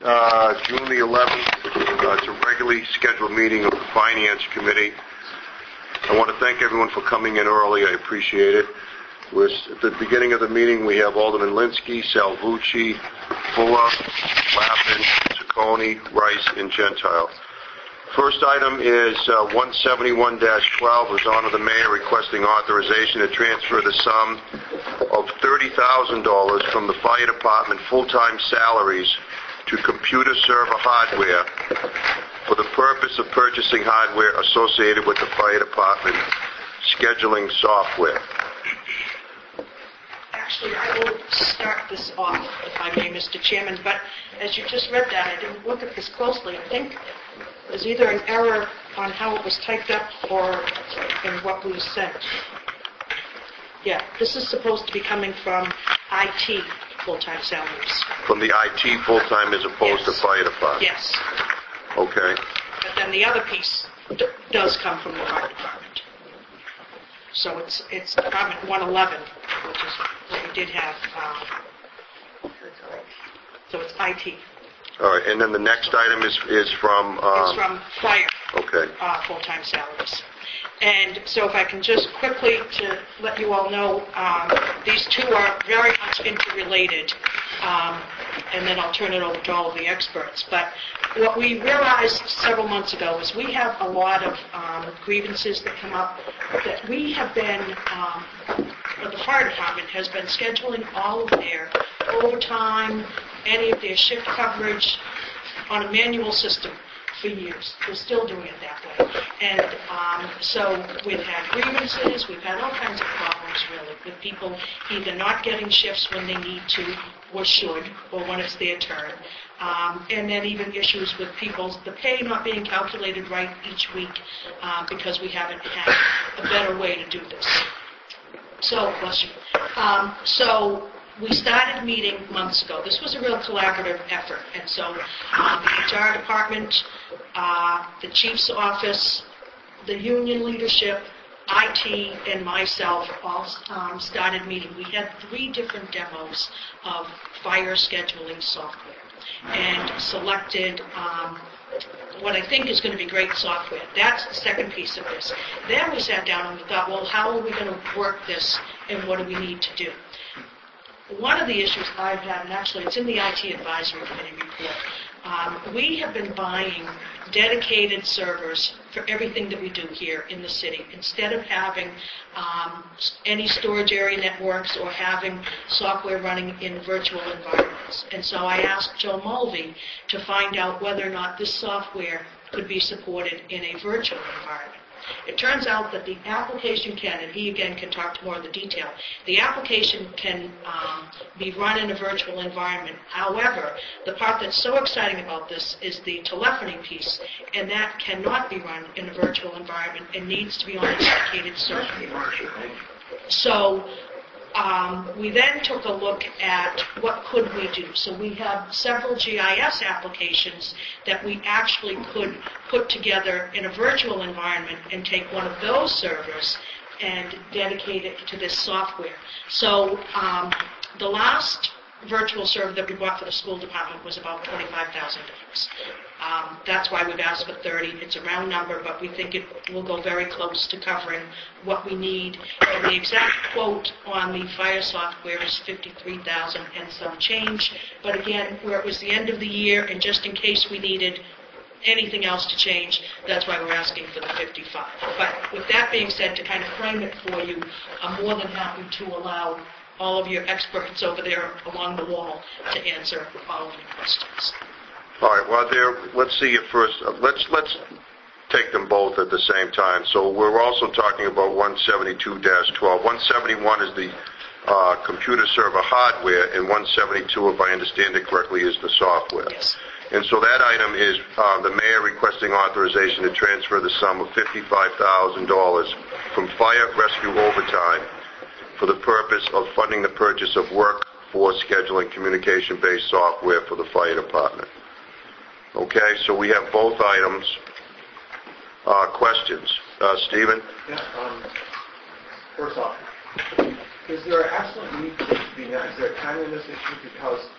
June the 11th. It's a regularly scheduled meeting of the Finance Committee. I want to thank everyone for coming in early. I appreciate it. At the beginning of the meeting, we have Alderman Linsky, Salvucci, Fuller, Lappin, Ciccone, Rice, and Gentile. First item is 171-12, is honor the mayor requesting authorization to transfer the sum of $30,000 from the fire department full-time salaries to computer server hardware for the purpose of purchasing hardware associated with the fire department scheduling software. Actually, I will start this off, if I may, Mr. Chairman, but as you just read that, I didn't look at this closely. I think there's either an error on how it was typed up or in what was sent. Yeah, this is supposed to be coming from IT full-time salaries. From the IT full-time as opposed to fire department? Yes. Okay. But then the other piece does come from the fire department. So it's Department 111, which is what we did have. So it's IT. All right, and then the next item is from... it's from fire. Okay. Full-time salaries. And so if I can just quickly to let you all know, these two are very much interrelated, and then I'll turn it over to all of the experts. But what we realized several months ago is we have a lot of grievances that come up that we have been, the fire department has been scheduling all of their overtime, any of their shift coverage on a manual system for years. We're still doing it that way. And so we've had grievances, we've had all kinds of problems really with people either not getting shifts when they need to or should, or when it's their turn. And then even issues with the pay not being calculated right each week because we haven't had a better way to do this. So, bless you. So we started meeting months ago. This was a real collaborative effort. And so the HR department, the chief's office, the union leadership, IT, and myself all started meeting. We had 3 different demos of fire scheduling software and selected what I think is going to be great software. That's the second piece of this. Then we sat down and we thought, well, how are we going to work this and what do we need to do? One of the issues I've had, and actually it's in the IT Advisory Committee report, we have been buying dedicated servers for everything that we do here in the city, instead of having any storage area networks or having software running in virtual environments. And so I asked Joe Mulvey to find out whether or not this software could be supported in a virtual environment. It turns out that the application can, and he again can talk to more of the detail, the application can be run in a virtual environment. However, the part that's so exciting about this is the telephony piece, and that cannot be run in a virtual environment and needs to be on a dedicated server. So we then took a look at what could we do. So we have several GIS applications that we actually could put together in a virtual environment and take one of those servers and dedicate it to this software. So the last virtual server that we bought for the school department was about $25,000. That's why we've asked for 30. It's a round number, but we think it will go very close to covering what we need. And the exact quote on the fire software is $53,000 and some change. But again, where it was the end of the year, and just in case we needed anything else to change, that's why we're asking for the 55. But with that being said, to kind of frame it for you, I'm more than happy to allow all of your experts over there along the wall to answer all of your questions. All right, well, let's see it first. Let's take them both at the same time. So we're also talking about 172-12. 171 is the computer server hardware, and 172, if I understand it correctly, is the software. Yes. And so that item is the mayor requesting authorization to transfer the sum of $55,000 from fire rescue overtime for the purpose of funding the purchase of workforce scheduling communication-based software for the fire department. Okay, so we have both items. Questions? Stephen? Yeah, first off, is there an absolute need for this to be now? Is there a timeliness issue? Because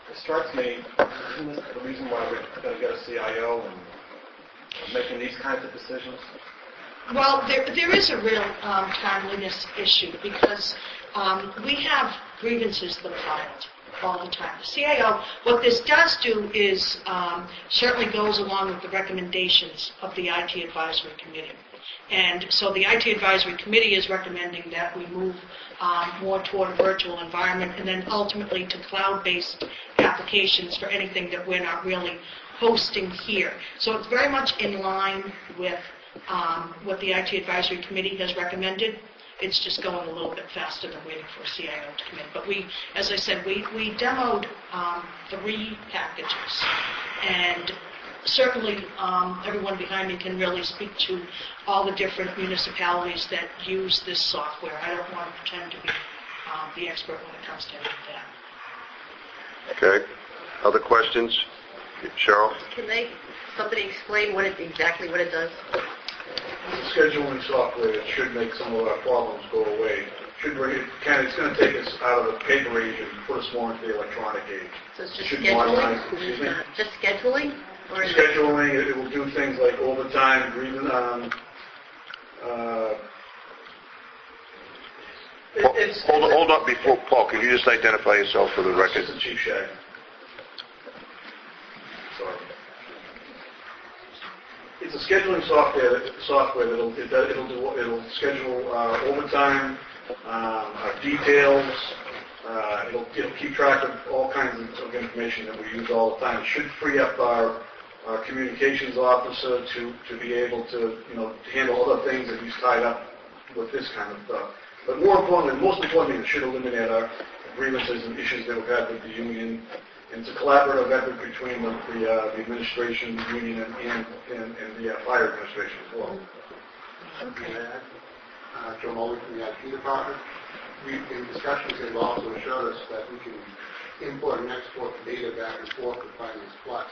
It strikes me, isn't this the reason why we're going to get a CIO and making these kinds of decisions? Well, there is a real timeliness issue because we have grievances that are filed all the time. The CIO, what this does do is certainly goes along with the recommendations of the IT Advisory Committee. And so the IT Advisory Committee is recommending that we move more toward a virtual environment and then ultimately to cloud-based applications for anything that we're not really hosting here. So it's very much in line with what the IT Advisory Committee has recommended. It's just going a little bit faster than waiting for a CIO to come in. But we, as I said, we demoed 3 packages. And certainly everyone behind me can really speak to all the different municipalities that use this software. I don't want to pretend to be the expert when it comes to any of that. Okay. Other questions? Cheryl? Can somebody explain exactly what it does? Scheduling software that should make some of our problems go away. It's going to take us out of the paper age and put us more into the electronic age. So it's just Should scheduling? modernize- excuse me? Just scheduling? Or is Scheduling, it will do things like overtime, grievance. Hold up before, Paul, can you just identify yourself for the record? Assistant Chief Shag. Sorry. It's a scheduling software it'll schedule overtime, details. It'll keep track of all kinds of information that we use all the time. It should free up our communications officer to be able to handle other things that he's tied up with this kind of stuff. But most importantly, it should eliminate our grievances and issues that we've had with the union. And it's a collaborative effort between the administration, the union, and the fire administration as well. Joe Mully from the IT department. In discussions, they've also assured us that we can import and export the data back and forth with Finance Plus.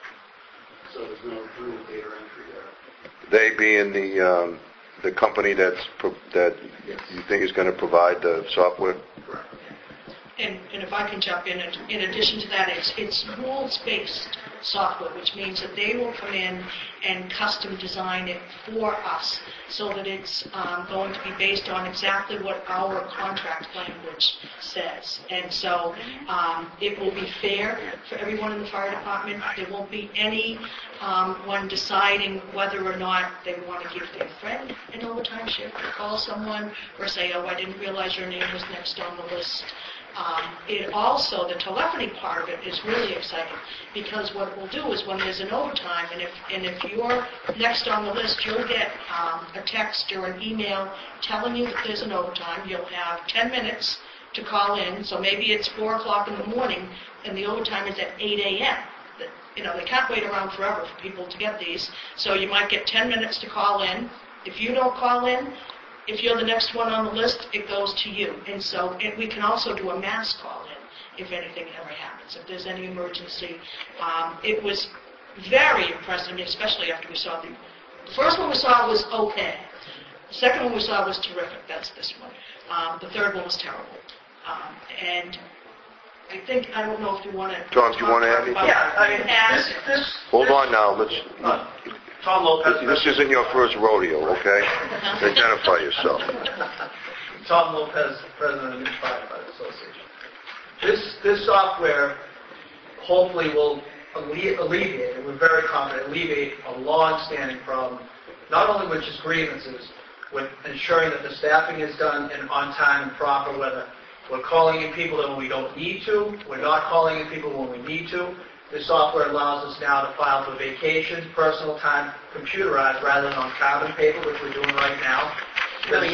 So there's no dual data entry there. They being the company that Yes. you think is going to provide the software? Correct. And if I can jump in addition to that, it's rules-based software, which means that they will come in and custom design it for us so that it's going to be based on exactly what our contract language says. And so it will be fair for everyone in the fire department. There won't be any one deciding whether or not they want to give their friend an overtime shift or call someone or say, oh, I didn't realize your name was next on the list. It also, the telephony part of it is really exciting because what it will do is when there's an overtime, and if you're next on the list, you'll get a text or an email telling you that there's an overtime. You'll have 10 minutes to call in, so maybe it's 4 o'clock in the morning and the overtime is at 8 a.m. They can't wait around forever for people to get these, so you might get 10 minutes to call in. If you don't call in, if you're the next one on the list, it goes to you. And so we can also do a mass call-in if anything ever happens, if there's any emergency. It was very impressive, especially after we saw the first one we saw was okay. The second one we saw was terrific. That's this one. The third one was terrible. And I don't know if you want to... Tom, do you want to add anything? Yeah, This Hold on now. Let's... Tom Lopez. This isn't your first rodeo, okay? Identify yourself. Tom Lopez, President of the New Firefighter Association. This software hopefully will alleviate, and we're very confident, alleviate a long-standing problem, not only with just grievances, with ensuring that the staffing is done and on time and proper, whether we're calling in people when we don't need to, we're not calling in people when we need to. This software allows us now to file for vacations, personal time, computerized rather than on carbon paper, which we're doing right now. The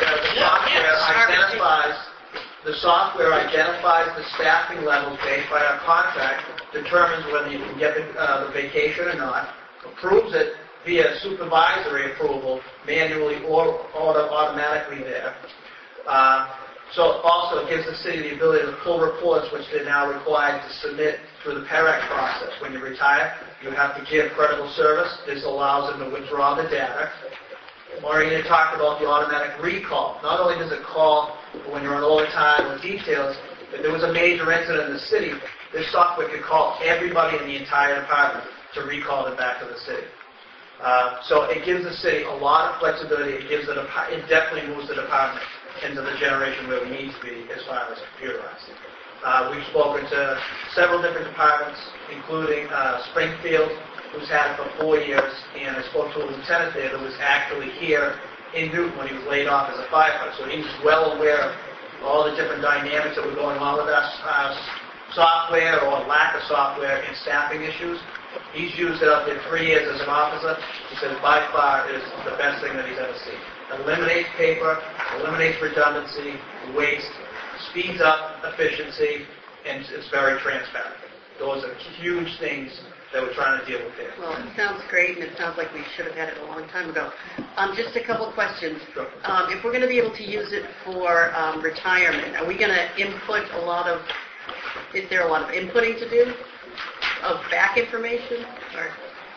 software identifies the staffing levels based by our contract, determines whether you can get the vacation or not, approves it via supervisory approval, manually or automatically there. So also it gives the city the ability to pull reports, which they're now required to submit through the PERAC process. When you retire, you have to give credible service. This allows them to withdraw the data. Maureen talked about the automatic recall. Not only does it call when you're on overtime or details, but there was a major incident in the city. This software could call everybody in the entire department to recall them back to the city. So it gives the city a lot of flexibility. It definitely moves the department into the generation where we need to be as far as computerized. We've spoken to several different departments, including Springfield, who's had it for 4 years, and I spoke to a lieutenant there that was actually here in Newton when he was laid off as a firefighter. So he was well aware of all the different dynamics that were going on with our software or lack of software and staffing issues. He's used it up there 3 years as an officer. He says by far it is the best thing that he's ever seen. Eliminates paper, eliminates redundancy, waste, speeds up efficiency, and it's very transparent. Those are huge things that we're trying to deal with there. Well, it sounds great, and it sounds like we should have had it a long time ago. Just a couple questions. Sure. If we're going to be able to use it for retirement, are we going to input is there a lot of inputting to do of back information? Or?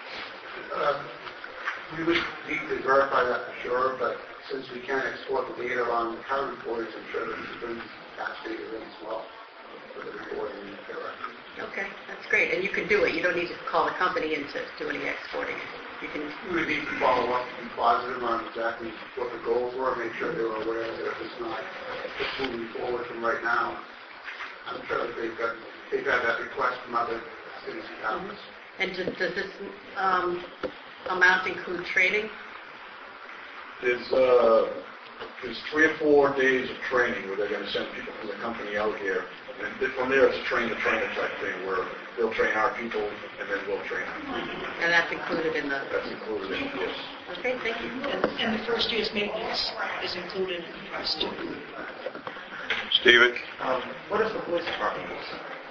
We would need to verify that for sure, but since we can't export the data on the current employees, I'm sure that we should bring past data in as well for the reporting and the record. Okay, that's great. And you can do it. You don't need to call the company in to do any exporting. You can. We would need to follow up and be positive on exactly what the goals were, make sure they were aware that it's not just moving forward from right now. I'm sure that they've had that request from other cities and towns. And does this amount include training? There's 3 or 4 days of training where they're going to send people from the company out here. And from there, it's a train-the-trainer type thing where they'll train our people and then we'll train them. And that's included in the... That's included in, yes. Okay, thank you. And the first year's maintenance is included in the price too. Stephen? What is the police department use?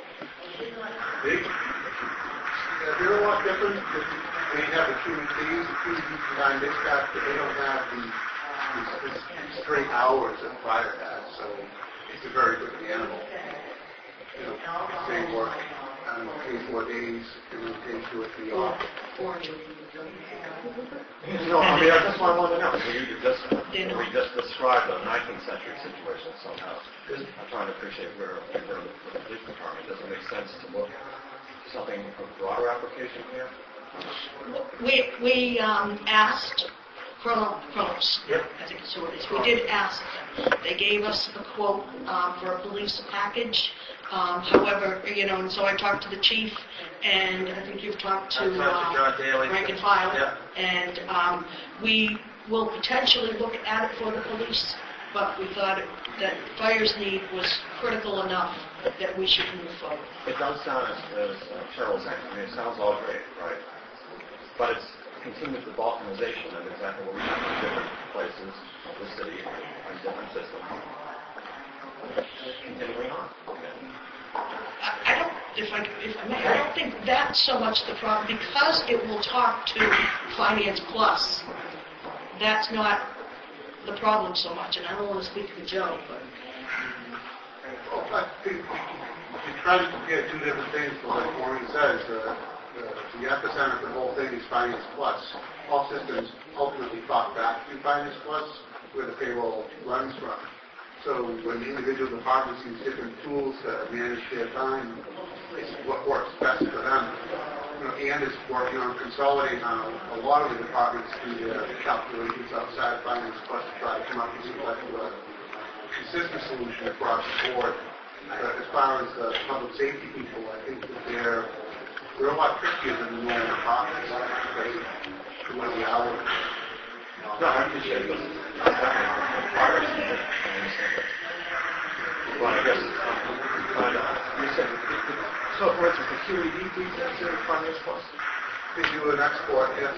They're a lot different. They have the QECs, the QEC combined dispatch, but they don't have the straight hours that fire has, so it's a very different animal. You know, same work, 3-4 days, and then 10 2 or 3 off. No, I mean, that's what I want to know. So we just described a 19th century situation somehow. I'm trying to appreciate where the police department. Does it make sense to look at something of broader application here? We asked Chronos, Yep. I think it's who it is. We did ask them. They gave us a quote for a police package. However, and so I talked to the chief, and I think you've talked to John Daly. rank and file, Yeah. and we will potentially look at it for the police, but we thought that fire's need was critical enough that we should move forward. It does sound, as Cheryl was saying, I mean, it sounds all great, right? But it's continued the balkanization of exactly what we have in different places of the city and different systems. Continuing on. I don't, if I may, I don't think that's so much the problem, because it will talk to Finance Plus. That's not the problem so much, and I don't want to speak for Joe, but... Well, I think you try to compare 2 different things, but like Maureen says, the epicenter of the whole thing is Finance Plus. All systems ultimately talk back to Finance Plus, where the payroll runs from. So when individual departments use different tools to manage their time, it's what works best for them. Ann is working on consolidating a lot of the departments do their calculations outside Finance Plus to try to come up with some type of a consistent solution across the board. But as far as the public safety people, I think that they're a lot trickier than the normal departments because of the way the hours. No, I appreciate this. Well, I guess, you said, so for instance, the QED feeds into Finance Plus? They do an export, yes.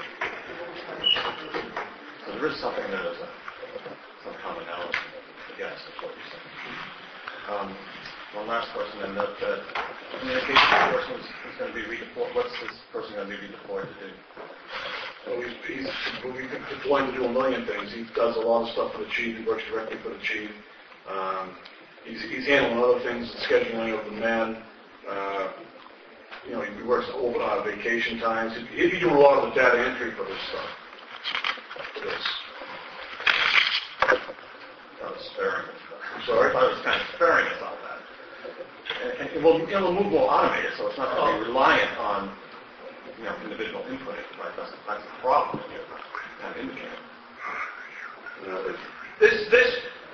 So there is something that is some commonality, I guess, is what you're saying. One last question, and that communication person is going to be redeployed. What's this person going to be redeployed to do? So he's deployed to do a million things. He does a lot of stuff for the chief. He works directly for the chief. He's handling other things, the scheduling of the men. He works over vacation times. He'd be doing a lot of the data entry for this stuff. For this. That was sparing. I'm sorry? I was kind of sparing about that. And we'll move more automated, so it's not going to be reliant on, individual inputting, right? That's the problem that you're kind of indicating. This,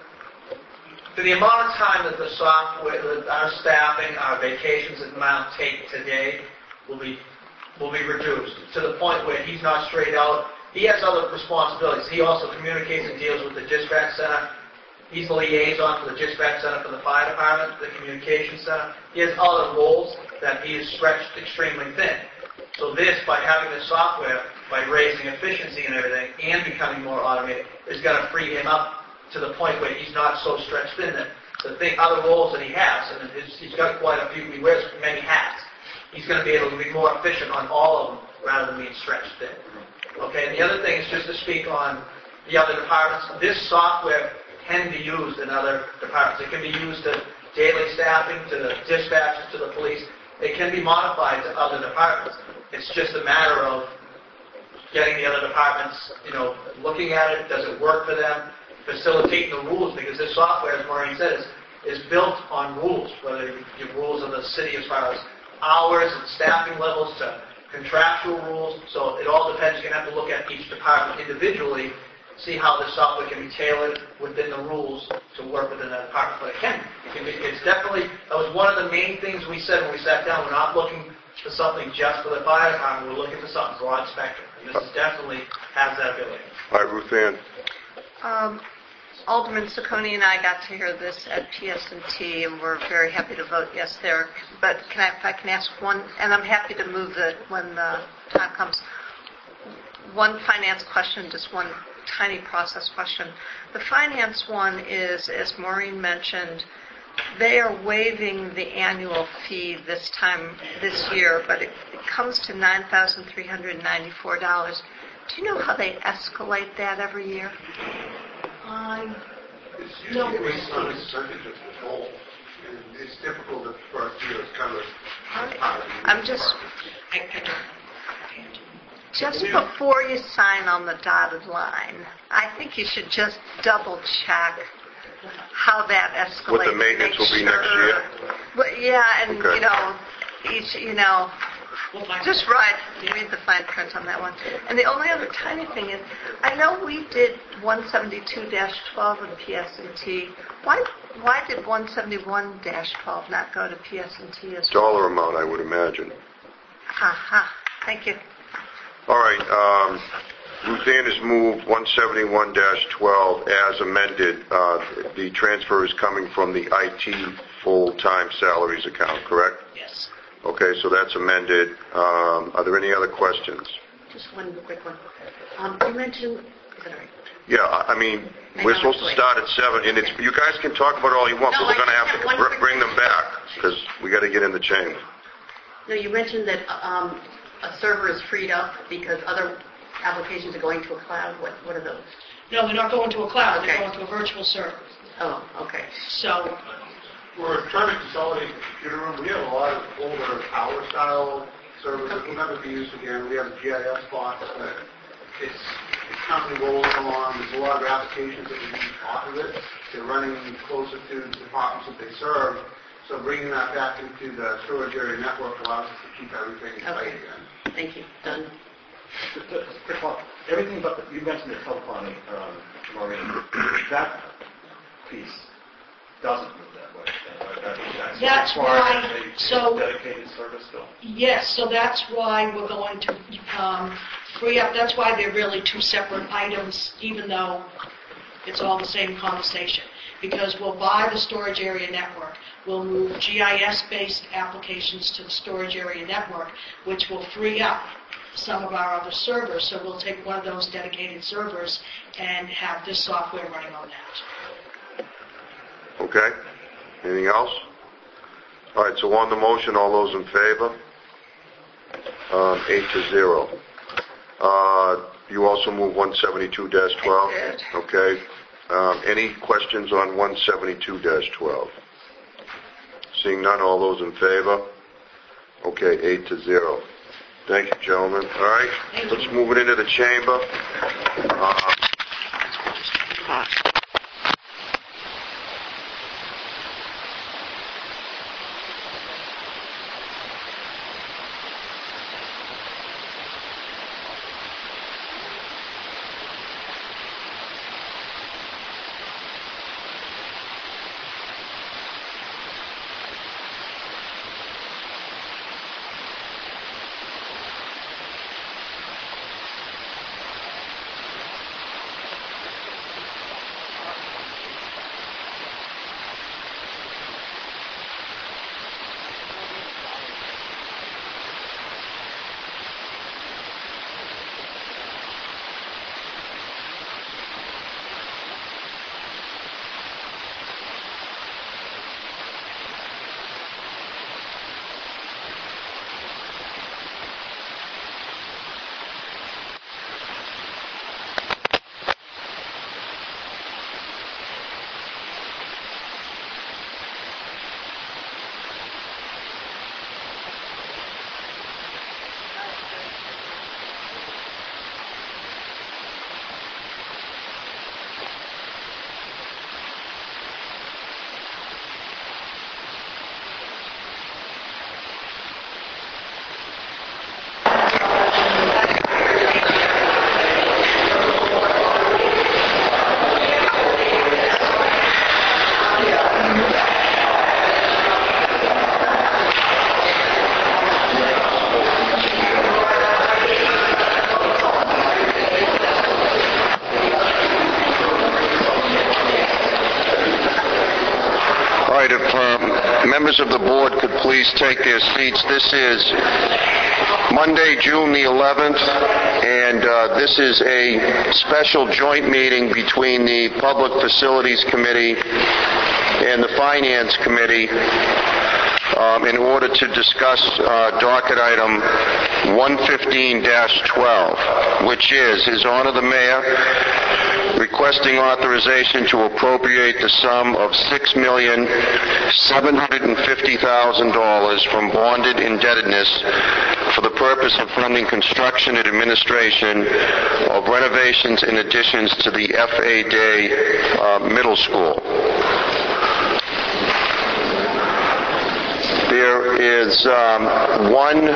for the amount of time that the software, that our staffing, our vacations and amount take today will be reduced to the point where he's not straight out. He has other responsibilities. He also communicates and deals with the dispatch center. He's the liaison for the dispatch center for the fire department, the communication center. He has other roles that he has stretched extremely thin. So this, by having the software, by raising efficiency and everything, and becoming more automated, is going to free him up to the point where he's not so stretched thin that the other roles that he has, and he's got quite a few, he wears many hats, he's going to be able to be more efficient on all of them rather than being stretched thin. Okay, and the other thing is just to speak on the other departments. This software can be used in other departments. It can be used to daily staffing, to the dispatchers, to the police. It can be modified to other departments. It's just a matter of getting the other departments, looking at it. Does it work for them? Facilitating the rules, because this software, as Maureen said, is built on rules, whether your rules of the city as far as hours and staffing levels to contractual rules. So it all depends. You're going to have to look at each department individually, see how the software can be tailored within the rules to work within that department. But it's definitely, that was one of the main things we said when we sat down. We're not looking for something just for the fire department. We're looking for something broad spectrum. And this definitely has that ability. All right, Ruth Ann. Alderman Ciccone and I got to hear this at PS&T, and we're very happy to vote yes there. But if I can ask one, and I'm happy to move it when the time comes, one finance question, just one tiny process question. The finance one is, as Maureen mentioned, they are waiving the annual fee this year, but it comes to $9,394. Do you know how they escalate that every year? It's usually based on a percentage of the whole. And it's difficult for us to cover. I'm just before you sign on the dotted line, I think you should just double check how that escalates. What the maintenance will be next year? But yeah, and okay. Just read the fine print on that one. And the only other tiny thing is, I know we did 172-12 in PS&T. Why did 171-12 not go to PS&T as well? Dollar amount, I would imagine. Thank you. All right. Ruth Ann has moved 171-12 as amended. The transfer is coming from the IT full-time salaries account, correct? Yes. Okay, so that's amended. Are there any other questions? Just one quick one. You mentioned, is that all right? Yeah, I mean, we're supposed to start at 7, and you guys can talk about it all you want, but we're going to have to bring them back because we got to get in the chamber. No, you mentioned that a server is freed up because other applications are going to a cloud. What are those? No, they're not going to a cloud. Okay. They're going to a virtual server. Oh, okay. So We're trying to consolidate the computer room. We have a lot of older tower-style servers that will never be used again. We have a GIS box that it's constantly rolling along. There's a lot of applications that we use off of it. They're running closer to the departments that they serve. So bringing that back into the storage area network allows us to keep everything tight again. Thank you. Done. Just a quick one. Everything but you mentioned the telephone, Maureen. That piece doesn't move that way. that's why. So dedicated service still. yes, so that's why we're going to free up. That's why they're really two separate items, even though it's all the same conversation. Because we'll buy the storage area network. We'll move GIS-based applications to the storage area network, which will free up some of our other servers. So we'll take one of those dedicated servers and have this software running on that. Okay? Anything else? All right, so on the motion, all those in favor? 8-0. You also move 172-12? I did. Okay. Any questions on 172-12? Seeing none, all those in favor? Okay, 8-0. Thank you, gentlemen. All right, let's move it into the chamber. members of the board could please take their seats. This is Monday, June the 11th, and this is a special joint meeting between the Public Facilities Committee and the Finance Committee in order to discuss docket item 115-12, which is His Honor the Mayor requesting authorization to appropriate the sum of $6,750,000 from bonded indebtedness for the purpose of funding construction and administration of renovations and additions to the F.A. Day Middle School. There is one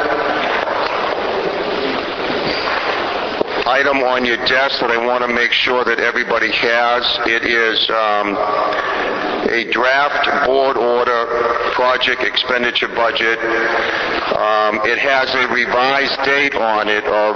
item on your desk that I want to make sure that everybody has. It is a draft board order project expenditure budget. It has a revised date on it of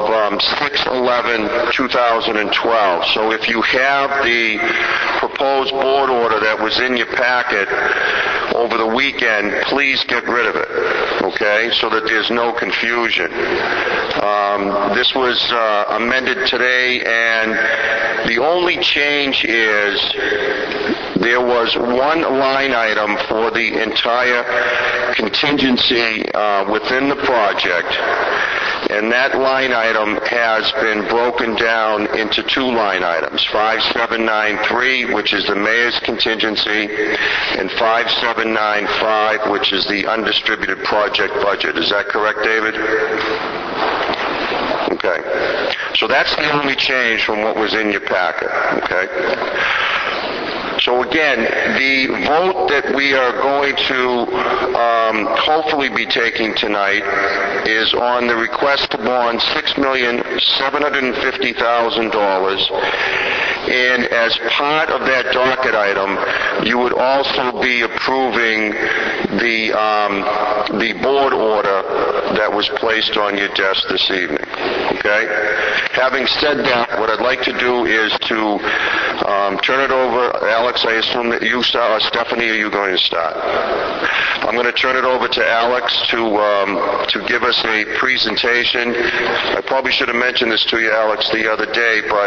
6/11/2012. So if you have the proposed board order that was in your packet over the weekend, please get rid of it, okay, so that there's no confusion. This was amended today, and the only change is there was one line item for the entire contingency within the project, and that line item has been broken down into two line items, 5793, which is the mayor's contingency, and 5795, which is the undistributed project budget. Is that correct, David? Okay. So that's the only change from what was in your packet, okay? So again, the vote that we are going to hopefully be taking tonight is on the request to bond $6,750,000, and as part of that docket item, you would also be approving the board order that was placed on your desk this evening. Okay? Having said that, what I'd like to do is to turn it over. Alex, I assume that you start, or Stephanie, are you going to start? I'm going to turn it over to Alex to give us a presentation. I probably should have mentioned this to you, Alex, the other day, but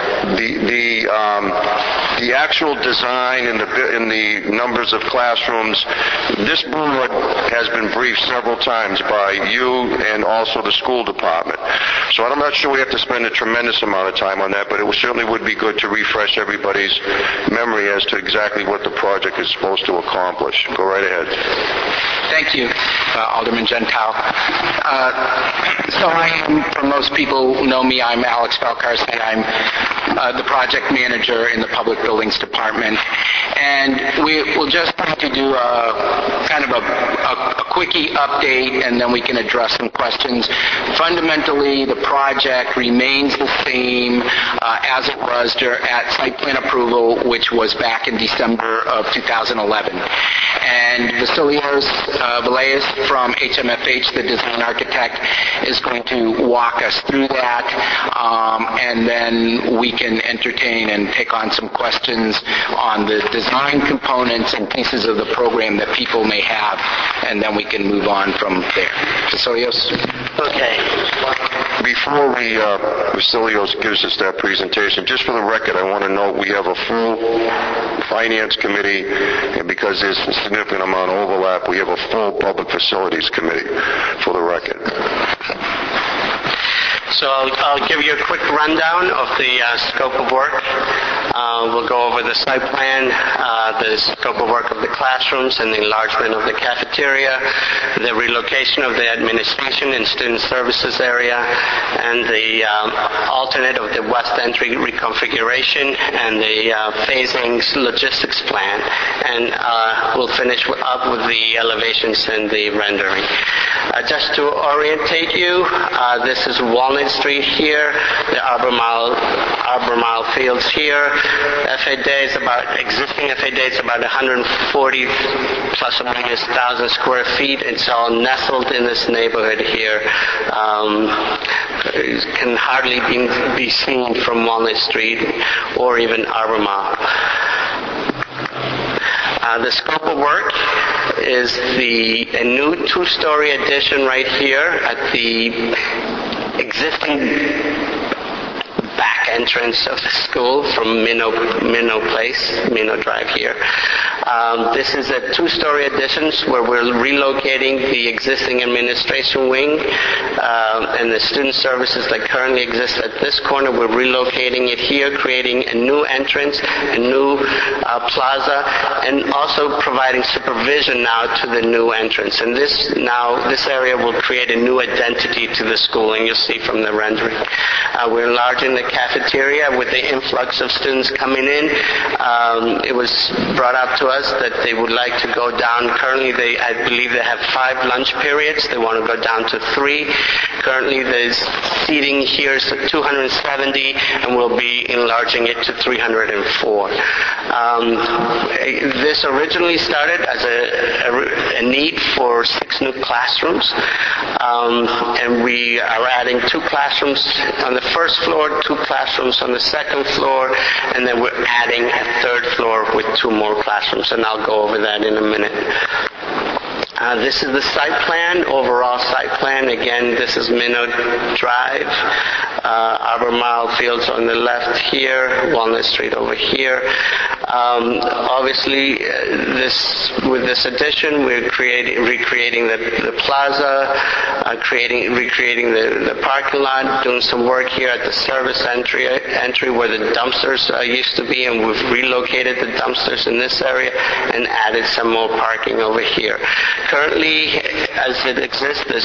the actual design and the numbers of classrooms, this board has been briefed several times by you and also the school department. So I'm not sure we have to spend a tremendous amount of time on that, but it certainly would be good to refresh everybody's memory as to exactly what the project is supposed to accomplish. Go right ahead. Thank you, Alderman Gentile. So I am, for most people who know me, I'm Alex Valcarce. I'm the project manager in the Public Buildings Department. And we'll just have to do kind of a quickie update, and then we can address some questions. Fundamentally, the project remains the same as it was at site plan approval, which was back in December of 2011. And Vasilios Villegas from HMFH, the design architect, is going to walk us through that, and then we can entertain and take on some questions on the design components and pieces of the program that people may have, and then we can move on from there. Vasilios? Okay. Before Vasilios gives us that presentation, just for the record, I want to note we have a full Finance Committee, and because there's a significant amount of overlap, we have a full Public Facilities Committee, for the record. So I'll give you a quick rundown of the scope of work. We'll go over the site plan, the scope of work of the classrooms and the enlargement of the cafeteria, the relocation of the administration and student services area, and the alternate of the west entry reconfiguration, and the phasing logistics plan. And we'll finish up with the elevations and the rendering. Just to orientate you, this is Walnut Street here, the Albemarle Fields here. FA Day is existing FA Day is about 140 plus or minus 1,000 square feet. It's all nestled in this neighborhood here. It can hardly be seen from Walnut Street or even Albemarle. The scope of work is a new two-story addition right here at the existing back entrance of the school from Minnow Drive here. This is a two-story addition where we're relocating the existing administration wing and the student services that currently exist at this corner. We're relocating it here, creating a new entrance, a new plaza, and also providing supervision now to the new entrance. And this area will create a new identity to the school, and you'll see from the rendering. We're enlarging the cafeteria with the influx of students coming in. It was brought up to us that they would like to go down. Currently, I believe they have 5 lunch periods. They want to go down to 3. Currently, the seating here is 270, and we'll be enlarging it to 304. This originally started as a need for 6 new classrooms, and we are adding 2 classrooms on the first floor, 2 classrooms on the second floor, and then we're adding a 3rd floor with 2 more classrooms, and I'll go over that in a minute. This is the site plan, overall site plan. Again, this is Minnow Drive, Albemarle Fields on the left here, Walnut Street over here. Obviously, with this addition, we're recreating the plaza, recreating the parking lot, doing some work here at the service entry where the dumpsters used to be, and we've relocated the dumpsters in this area and added some more parking over here. Currently, as it exists, there's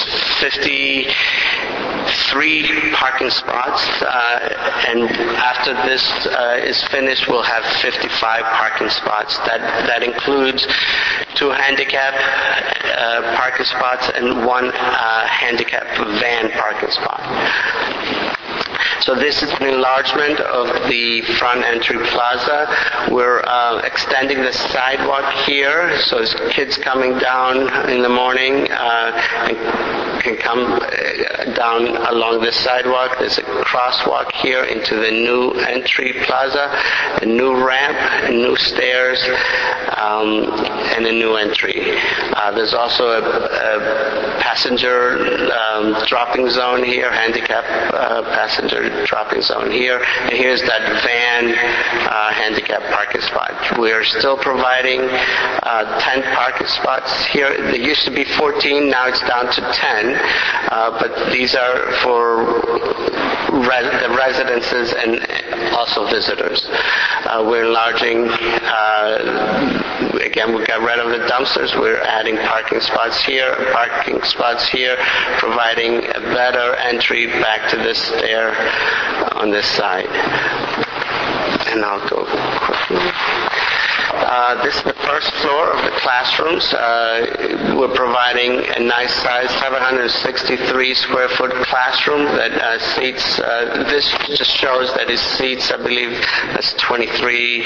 53 parking spots, and after this is finished, we'll have 55 parking spots. That includes 2 handicap parking spots and 1 handicap van parking spot. So this is an enlargement of the front entry plaza. We're extending the sidewalk here, so as kids coming down in the morning can come down along this sidewalk. There's a crosswalk here into the new entry plaza, a new ramp, new stairs, and a new entry. There's also a passenger dropping zone here, handicap passenger dropping zone here, and here's that van handicap parking spot. We are still providing 10 parking spots here. There used to be 14, now it's down to 10, but these are for the residences and also visitors. We're enlarging, again, we got rid of the dumpsters. We're adding parking spots here, providing a better entry back to this stair on this side. And I'll go quickly. This is the first floor of the classrooms. We're providing a nice size 763 square foot classroom that seats, this just shows that it seats, I believe, that's 23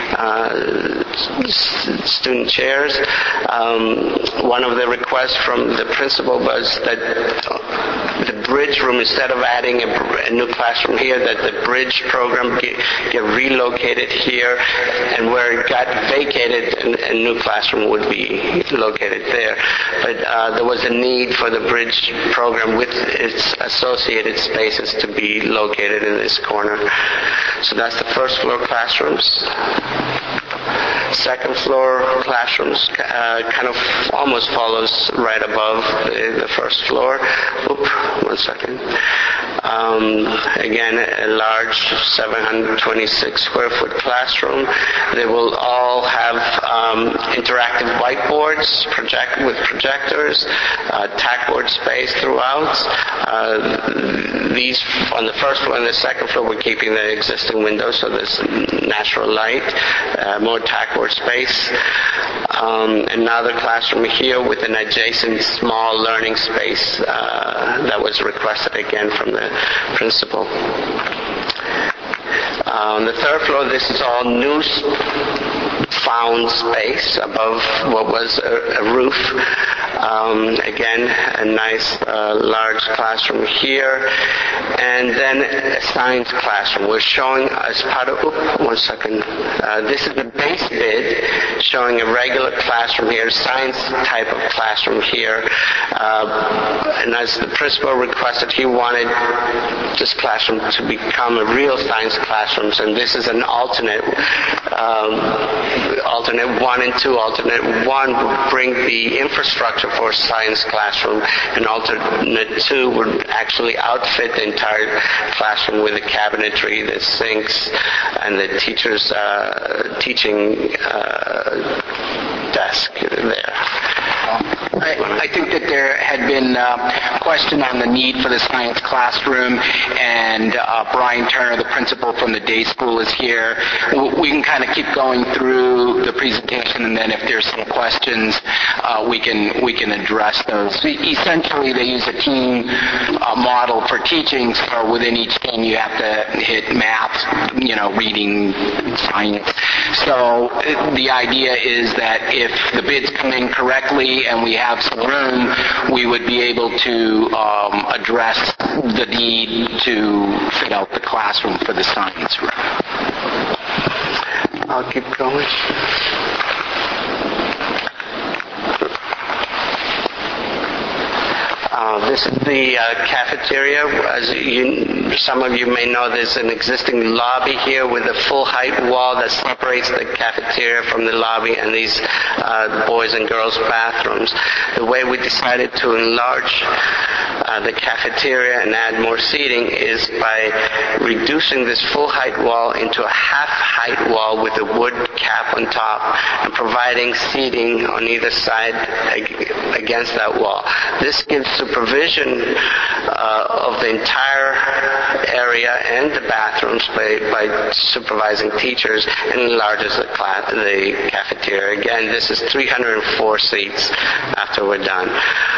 student chairs. One of the requests from the principal was that the bridge room, instead of adding a new classroom here, that the bridge program get relocated here, and where it got vacated, a new classroom would be located there. But there was a need for the bridge program with its associated spaces to be located in this corner. So that's the first floor classrooms. Second floor classrooms kind of almost follows right above the first floor. One second. Again, a large 726 square foot classroom. They will all have interactive whiteboards with projectors, tackboard space throughout. These on the first floor and the second floor, we're keeping the existing windows, so there's natural light, more tackboard space. Another classroom here with an adjacent small learning space that was requested again from the principal. On the third floor, this is all new found space above what was a roof. Again, a nice large classroom here. And then a science classroom. We're showing as part of, one second. This is the base bid showing a regular classroom here, science type of classroom here. And as the principal requested, he wanted this classroom to become a real science classroom. And this is an alternate 1 and 2. Alternate 1 would bring the infrastructure for a science classroom, and alternate 2 would actually outfit the entire classroom with the cabinetry, the sinks, and the teacher's teaching desk there. I think that there had been a question on the need for the science classroom, and Brian Turner, the principal from the day school, is here. We can kind of keep going through the presentation, and then if there's some questions, we can address those. Essentially, they use a team model for teaching, so within each team you have to hit math, reading, science. So the idea is that if the bids come in correctly and we have some room, we would be able to address the need to fit out the classroom for the science room. I'll keep going. This is the cafeteria. As some of you may know, there's an existing lobby here with a full-height wall that separates the cafeteria from the lobby and these boys' and girls' bathrooms. The way we decided to enlarge the cafeteria and add more seating is by reducing this full-height wall into a half-height wall with a wood cap on top and providing seating on either side against that wall. This gives supervision of the entire area and the bathrooms by supervising teachers, and enlarges the cafeteria. Again, this is 304 seats after we're done.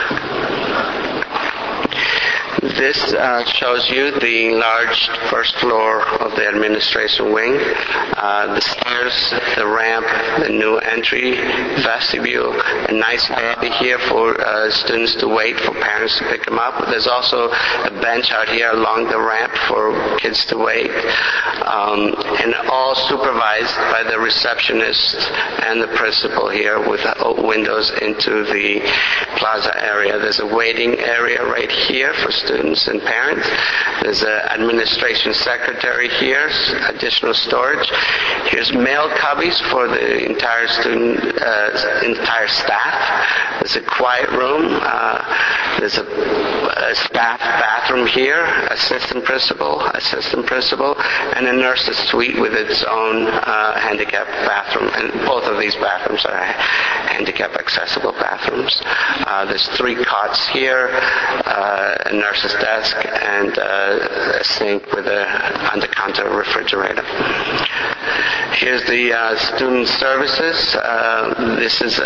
This shows you the enlarged first floor of the administration wing, the stairs, the ramp, the new entry vestibule, a nice lobby here for students to wait for parents to pick them up. There's also a bench out here along the ramp for kids to wait, and all supervised by the receptionist and the principal here with windows into the plaza area. There's a waiting area right here for students and parents. There's an administration secretary here, additional storage. Here's mail cubbies for the entire entire staff. There's a quiet room. There's a staff bathroom here, assistant principal, and a nurse's suite with its own handicap bathroom. And both of these bathrooms are handicap accessible bathrooms. There's 3 cots here, a nurse's desk, and a sink with an under-counter refrigerator. Here's the student services. This is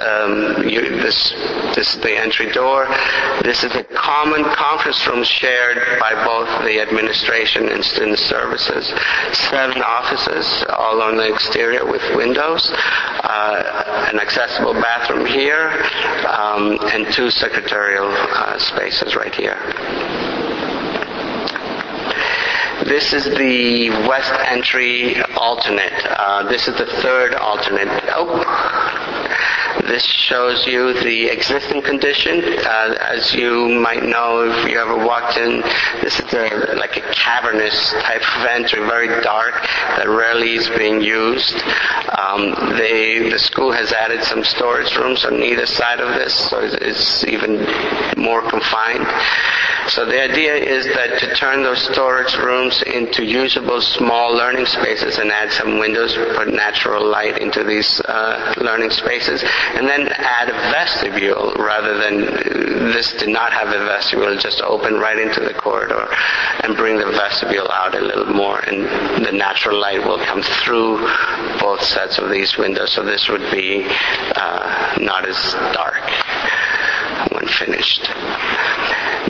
the entry door. This is a common conference room shared by both the administration and student services. 7 offices, all on the exterior with windows. An accessible bathroom here, and 2 secretarial spaces right here. This is the west entry alternate. This is the 3rd alternate. This shows you the existing condition. As you might know, if you ever walked in, this is like a cavernous type of entry, very dark, that rarely is being used. The school has added some storage rooms on either side of this, so it's even more confined. So the idea is that to turn those storage rooms into usable small learning spaces and add some windows, put natural light into these learning spaces, and then add a vestibule rather than this did not have a vestibule, just open right into the corridor, and bring the vestibule out a little more, and the natural light will come through both sets of these windows, so this would be not as dark when finished.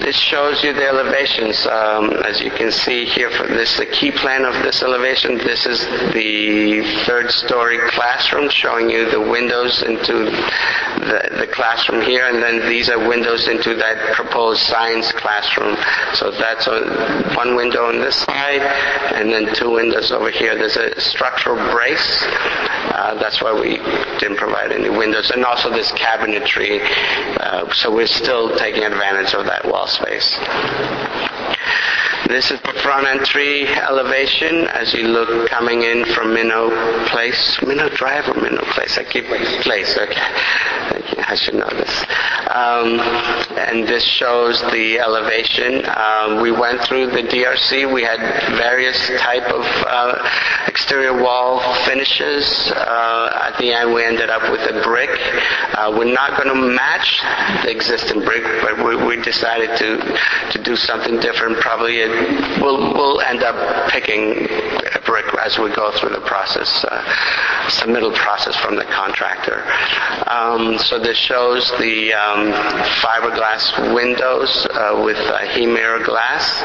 This shows you the elevations. As you can see here, this is the key plan of this elevation. This is the third-story classroom, showing you the windows into the classroom here, and then these are windows into that proposed science classroom. So that's one window on this side, and then two windows over here. There's a structural brace. That's why we didn't provide any windows, and also this cabinetry. So we're still taking advantage of that wall space. This is the front entry elevation as you look coming in from Minnow Drive or Minnow Place? I keep Place, okay. I should know this. And this shows the elevation. We went through the DRC. We had various type of exterior wall finishes. At the end, we ended up with a brick. We're not going to match the existing brick, but we decided to do something different. Probably we'll end up picking a brick as we go through the process, submittal process from the contractor. So this shows the fiberglass windows with mirror glass.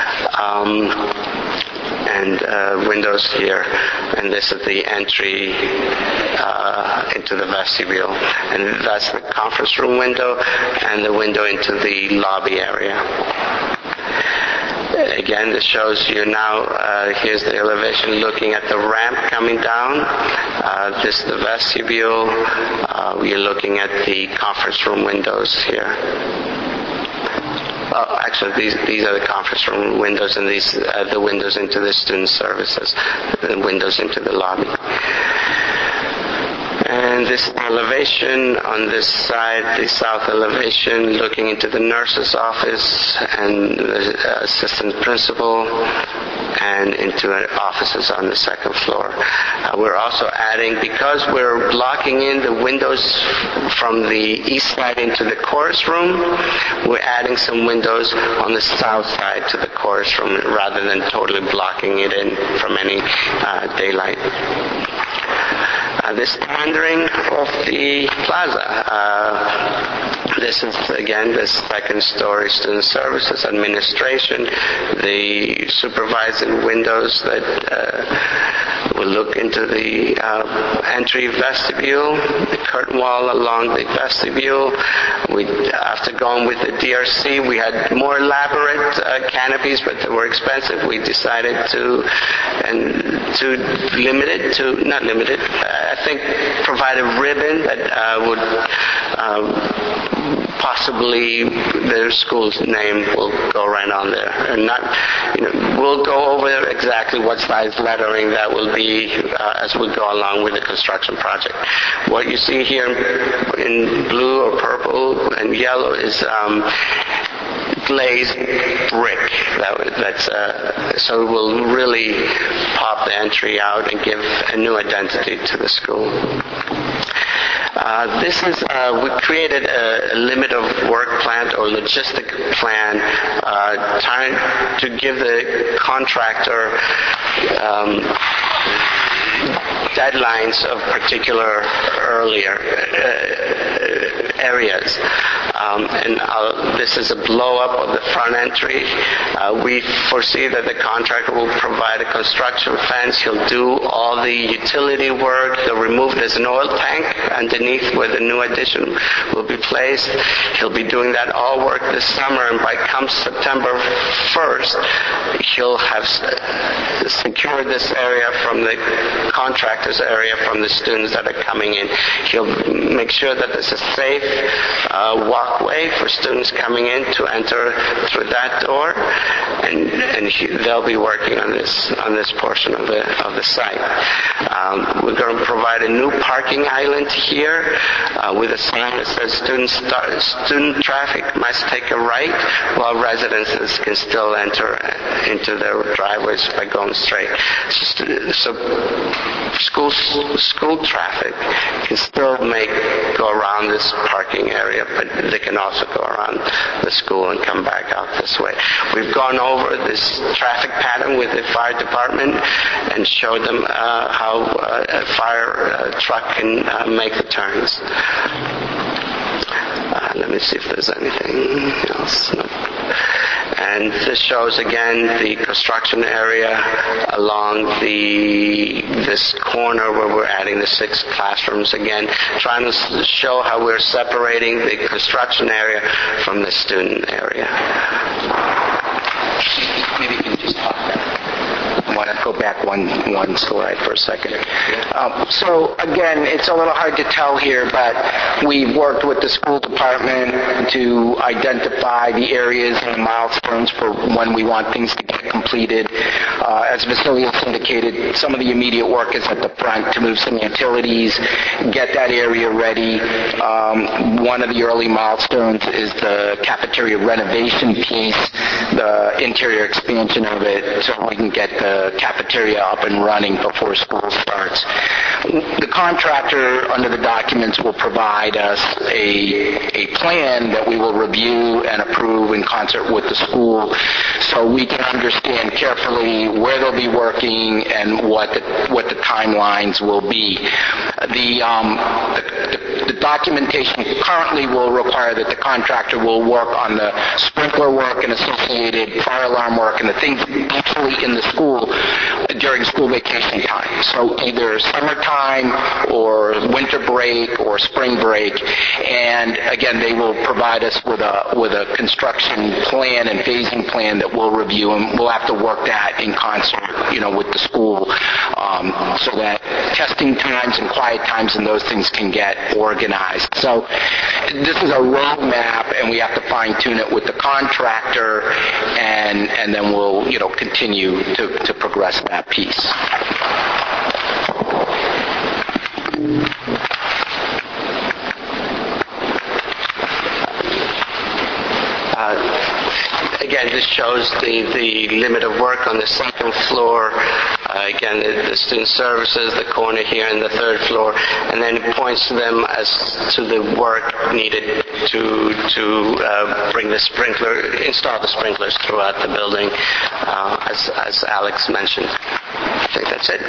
And windows here, and this is the entry into the vestibule, and that's the conference room window and the window into the lobby area. Again, this shows you now, here's the elevation looking at the ramp coming down. This is the vestibule. You're looking at the conference room windows here. Actually, these are the conference room windows, and these are the windows into the student services, the windows into the lobby. And this elevation on this side, the south elevation, looking into the nurse's office and the assistant principal, and into offices on the second floor. We're also adding, because we're blocking in the windows from the east side into the chorus room, we're adding some windows on the south side to the chorus room rather than totally blocking it in from any daylight. This rendering of the plaza. This is, again, the second story student services, administration, the supervising windows that will look into the entry vestibule, the curtain wall along the vestibule. After going with the DRC, we had more elaborate canopies, but they were expensive. We decided to limit it to, not limit it, I think provide a ribbon that would possibly the school's name will go right on there, and not, we'll go over exactly what size lettering that will be as we go along with the construction project. What you see here in blue or purple and yellow is glazed brick. So it will really pop the entry out and give a new identity to the school. This is, we created a limit of work plan or logistic plan trying to give the contractor deadlines of particular earlier areas. This is a blow-up of the front entry. We foresee that the contractor will provide a construction fence. He'll do all the utility work. There's an oil tank underneath where the new addition will be placed. He'll be doing that all work this summer, and by come September 1st, he'll have secured this area from the contractor's area from the students that are coming in. He'll make sure that there's a safe walkway for students coming in to enter through that door, and they'll be working on this portion of the site. We're going to provide a new parking island here with a sign that says student traffic must take a right, while residences can still enter into their driveways by going straight. So school traffic can still go around this parking area, but they can also go around the school and come back out this way. We've gone over this traffic pattern with the fire department and showed them how a fire truck can make the turns. Let me see if there's anything else. No. And this shows again the construction area along this corner where we're adding the 6 classrooms again, trying to show how we're separating the construction area from the student area. Maybe you can just talk about it. I want to go back one slide for a second. So again, it's a little hard to tell here, but we've worked with the school department to identify the areas and the milestones for when we want things to get completed. As Vasilius indicated, some of the immediate work is at the front to move some utilities, get that area ready. One of the early milestones is the cafeteria renovation piece, the interior expansion of it, so we can get the cafeteria up and running before school starts. The contractor, under the documents, will provide us a plan that we will review and approve in concert with the school, so we can understand carefully where they'll be working and what the timelines will be. The documentation currently will require that the contractor will work on the sprinkler work and associated fire alarm work and the things actually in the school during school vacation time. So either summertime or winter break or spring break. And again, they will provide us with a construction plan and phasing plan that we'll review, and we'll have to work that in concert, with the school, so that testing times and quiet times and those things can get organized. So this is a roadmap, and we have to fine-tune it with the contractor, and then we'll, continue to progress that piece. Again, this shows the limit of work on the second floor. Again, the student services, the corner here, and the third floor, and then it points to them as to the work needed to install the sprinklers throughout the building, as Alex mentioned. I think that's it.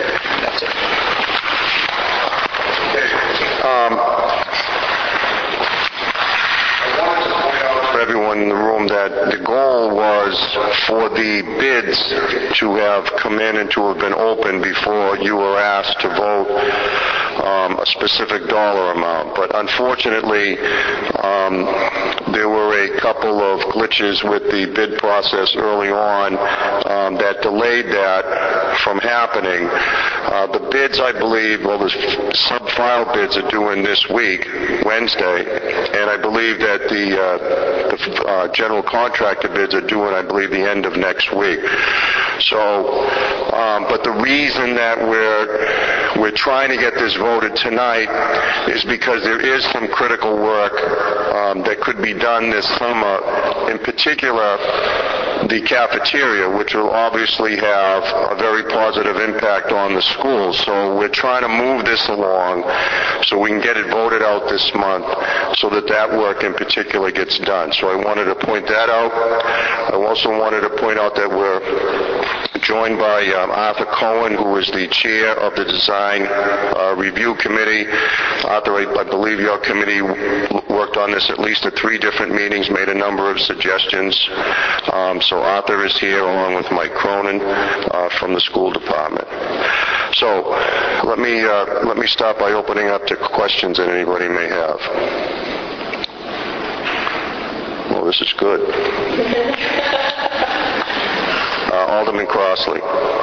For everyone in the room, that the goal was for the bids to have come in and to have been open before you were asked to vote a specific dollar amount. But unfortunately, there were a couple of glitches with the bid process early on that delayed that from happening. The bids, I believe, the sub-file bids are due in this week, Wednesday, and I believe that the general contractor bids are due in, I believe, the end of next week. So, but the reason that we're trying to get this voted tonight is because there is some critical work that could be done this summer, in particular the cafeteria, which will obviously have a very positive impact on the school. So we're trying to move this along so we can get it voted out this month so that work in particular gets done. So I wanted to point that out. I also wanted to point out that we're joined by Arthur Cohen, who is the chair of the Design Review Committee. Arthur, I believe your committee worked on this at least at 3 different meetings, made a number of suggestions. So Arthur is here along with Mike Cronin from the school department. So let me start by opening up to questions that anybody may have. Well, this is good. Alderman Crossley.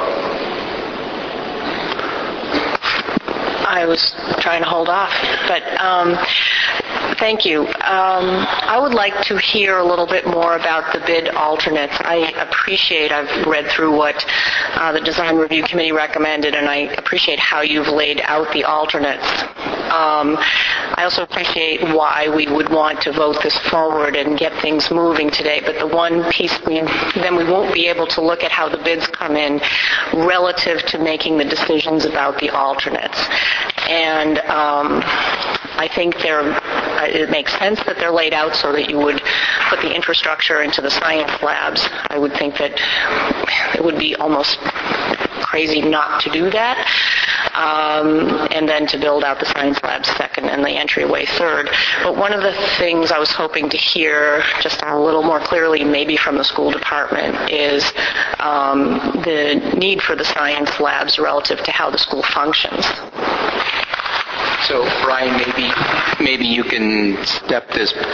I was trying to hold off, but thank you. I would like to hear a little bit more about the bid alternates. I've read through what the Design Review Committee recommended, and I appreciate how you've laid out the alternates. I also appreciate why we would want to vote this forward and get things moving today, but the one piece then we won't be able to look at how the bids come in relative to making the decisions about the alternates. And I think it makes sense that they're laid out so that you would put the infrastructure into the science labs. I would think that it would be almost crazy not to do that. and then to build out the science lab second and the entryway third. But one of the things I was hoping to hear just a little more clearly, maybe from the school department, is the need for the science labs relative to how the school functions. So, Brian, maybe you can step this. So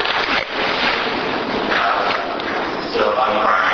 I'm Brian.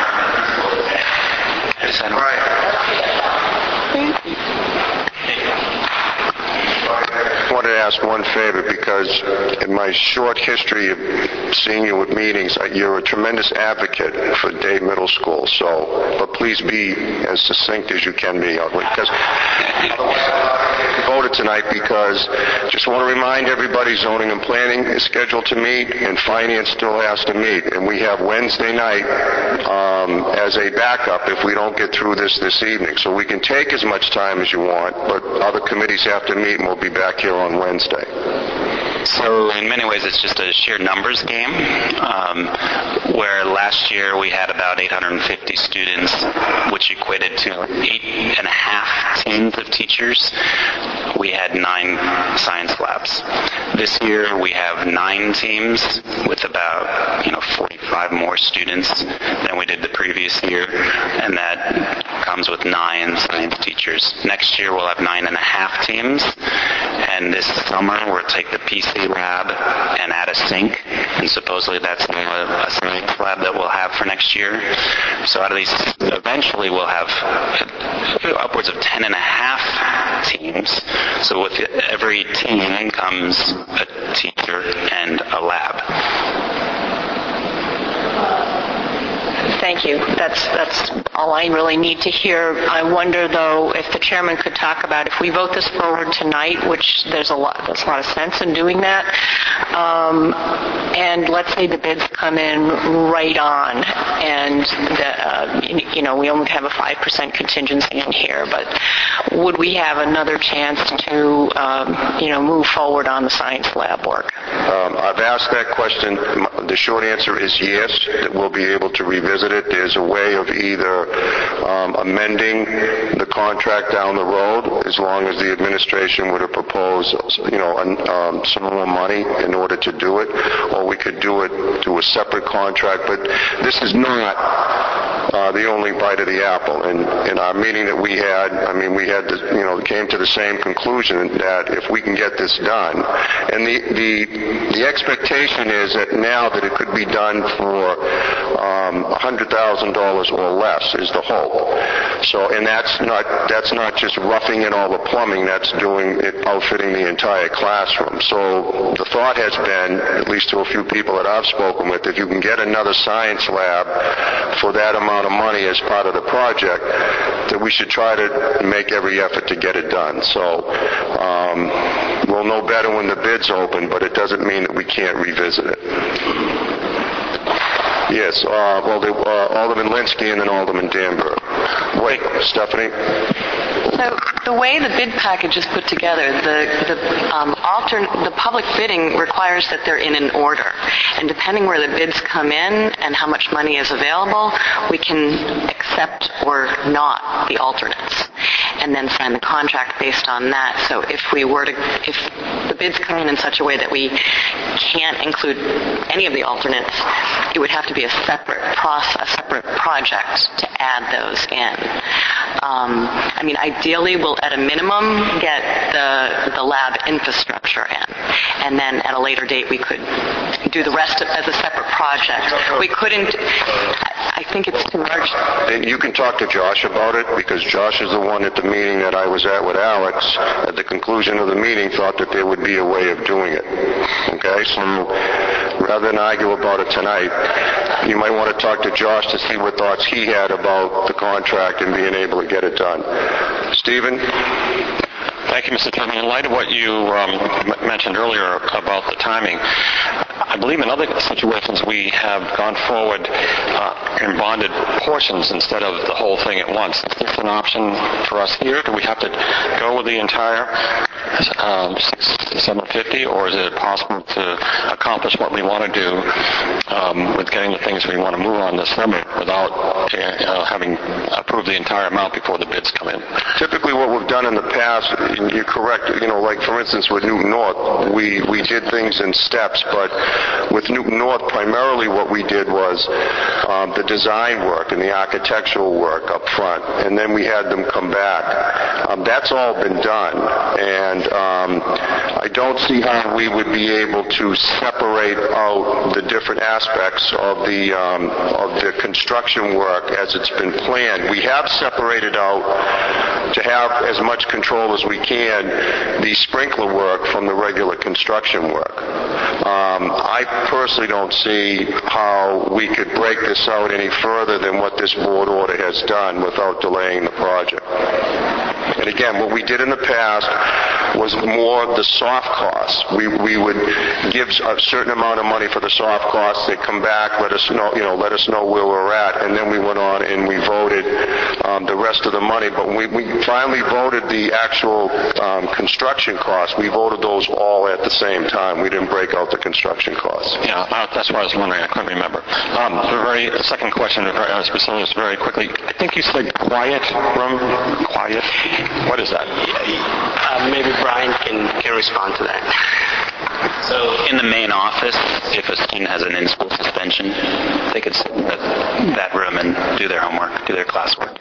I wanted to ask one favor, because in my short history of seeing you at meetings, you're a tremendous advocate for Dave Middle School. But please be as succinct as you can be, because voted tonight, because just want to remind everybody, zoning and planning is scheduled to meet, and finance still has to meet, and we have Wednesday night as a backup if we don't get through this evening. So we can take as much time as you want, but other committees have to meet, and we'll be back here on Wednesday. So in many ways, it's just a sheer numbers game, where last year we had about 850 students, which equated to 8.5 teams of teachers. We had 9 science labs. This year we have 9 teams with about 45 more students than we did the previous year, and that comes with 9 science teachers. Next year we'll have 9.5 teams, and this summer we'll take the PC lab and add a sink, and supposedly that's a science lab that we'll have for next year. So out of these, eventually we'll have upwards of 10.5 teams. So with every team comes a teacher and a lab. Thank you. That's all I really need to hear. I wonder, though, if the chairman could talk about, if we vote this forward tonight, which there's a lot of sense in doing that, and let's say the bids come in right on, and we only have a 5% contingency in here, but would we have another chance to move forward on the science lab work? I've asked that question. The short answer is yes, that we'll be able to revisit it. There's a way of either amending the contract down the road, as long as the administration were to propose, some more money in order to do it, or we could do it through a separate contract. But this is not the only bite of the apple. And in our meeting that we had, came to the same conclusion that if we can get this done, and the expectation is that now that it could be done for $100,000 or less is the hope. So, and that's not just roughing in all the plumbing, that's doing it, outfitting the entire classroom. So the thought has been, at least to a few people that I've spoken with, if you can get another science lab for that amount of money as part of the project, that we should try to make every effort to get it done. So we'll know better when the bid's open, but it doesn't mean that we can't revisit it. Yes, Alderman Linsky and then Alderman Danberg. Wait, Stephanie? So the way the bid package is put together, the public bidding requires that they're in an order. And depending where the bids come in and how much money is available, we can accept or not the alternates, and then sign the contract based on that. So if the bids come in such a way that we can't include any of the alternates, it would have to be a separate process, a separate project to add those in. Ideally, we'll at a minimum get the lab infrastructure in, and then at a later date we could do the rest as a separate project. We couldn't. I think it's too much. And you can talk to Josh about it, because Josh is the one at the meeting that I was at with Alex. At the conclusion of the meeting, thought that there would be a way of doing it. Okay, so rather than argue about it tonight, you might want to talk to Josh to see what thoughts he had about the contract and being able to get it done. Stephen? Thank you, Mr. Chairman. In light of what you mentioned earlier about the timing, I believe in other situations we have gone forward in bonded portions instead of the whole thing at once. Is this an option for us here? Do we have to go with the entire $750, or is it possible to accomplish what we want to do with getting the things we want to move on this summer without having approved the entire amount before the bids come in? Typically, what we've done in the past, you're correct, like for instance with Newton North, we did things in steps, but with Newton North, primarily what we did was the design work and the architectural work up front, and then we had them come back. That's all been done, and I don't see how we would be able to separate out the different aspects of the construction work as it's been planned. We have separated out, to have as much control as we can, the sprinkler work from the regular construction work. I personally don't see how we could break this out any further than what this board order has done without delaying the project. And again, what we did in the past was more the soft costs. We would give a certain amount of money for the soft costs. They come back, let us know where we're at, and then we went on and we voted the rest of the money. But when we finally voted the actual construction costs, we voted those all at the same time. We didn't break out the construction costs. Yeah, that's what I was wondering. I couldn't remember. The second question, just very quickly. I think you said quiet room. Quiet. What is that? Maybe Brian can respond to that. So in the main office, if a student has an in-school suspension, they could sit in that room and do their homework, do their classwork.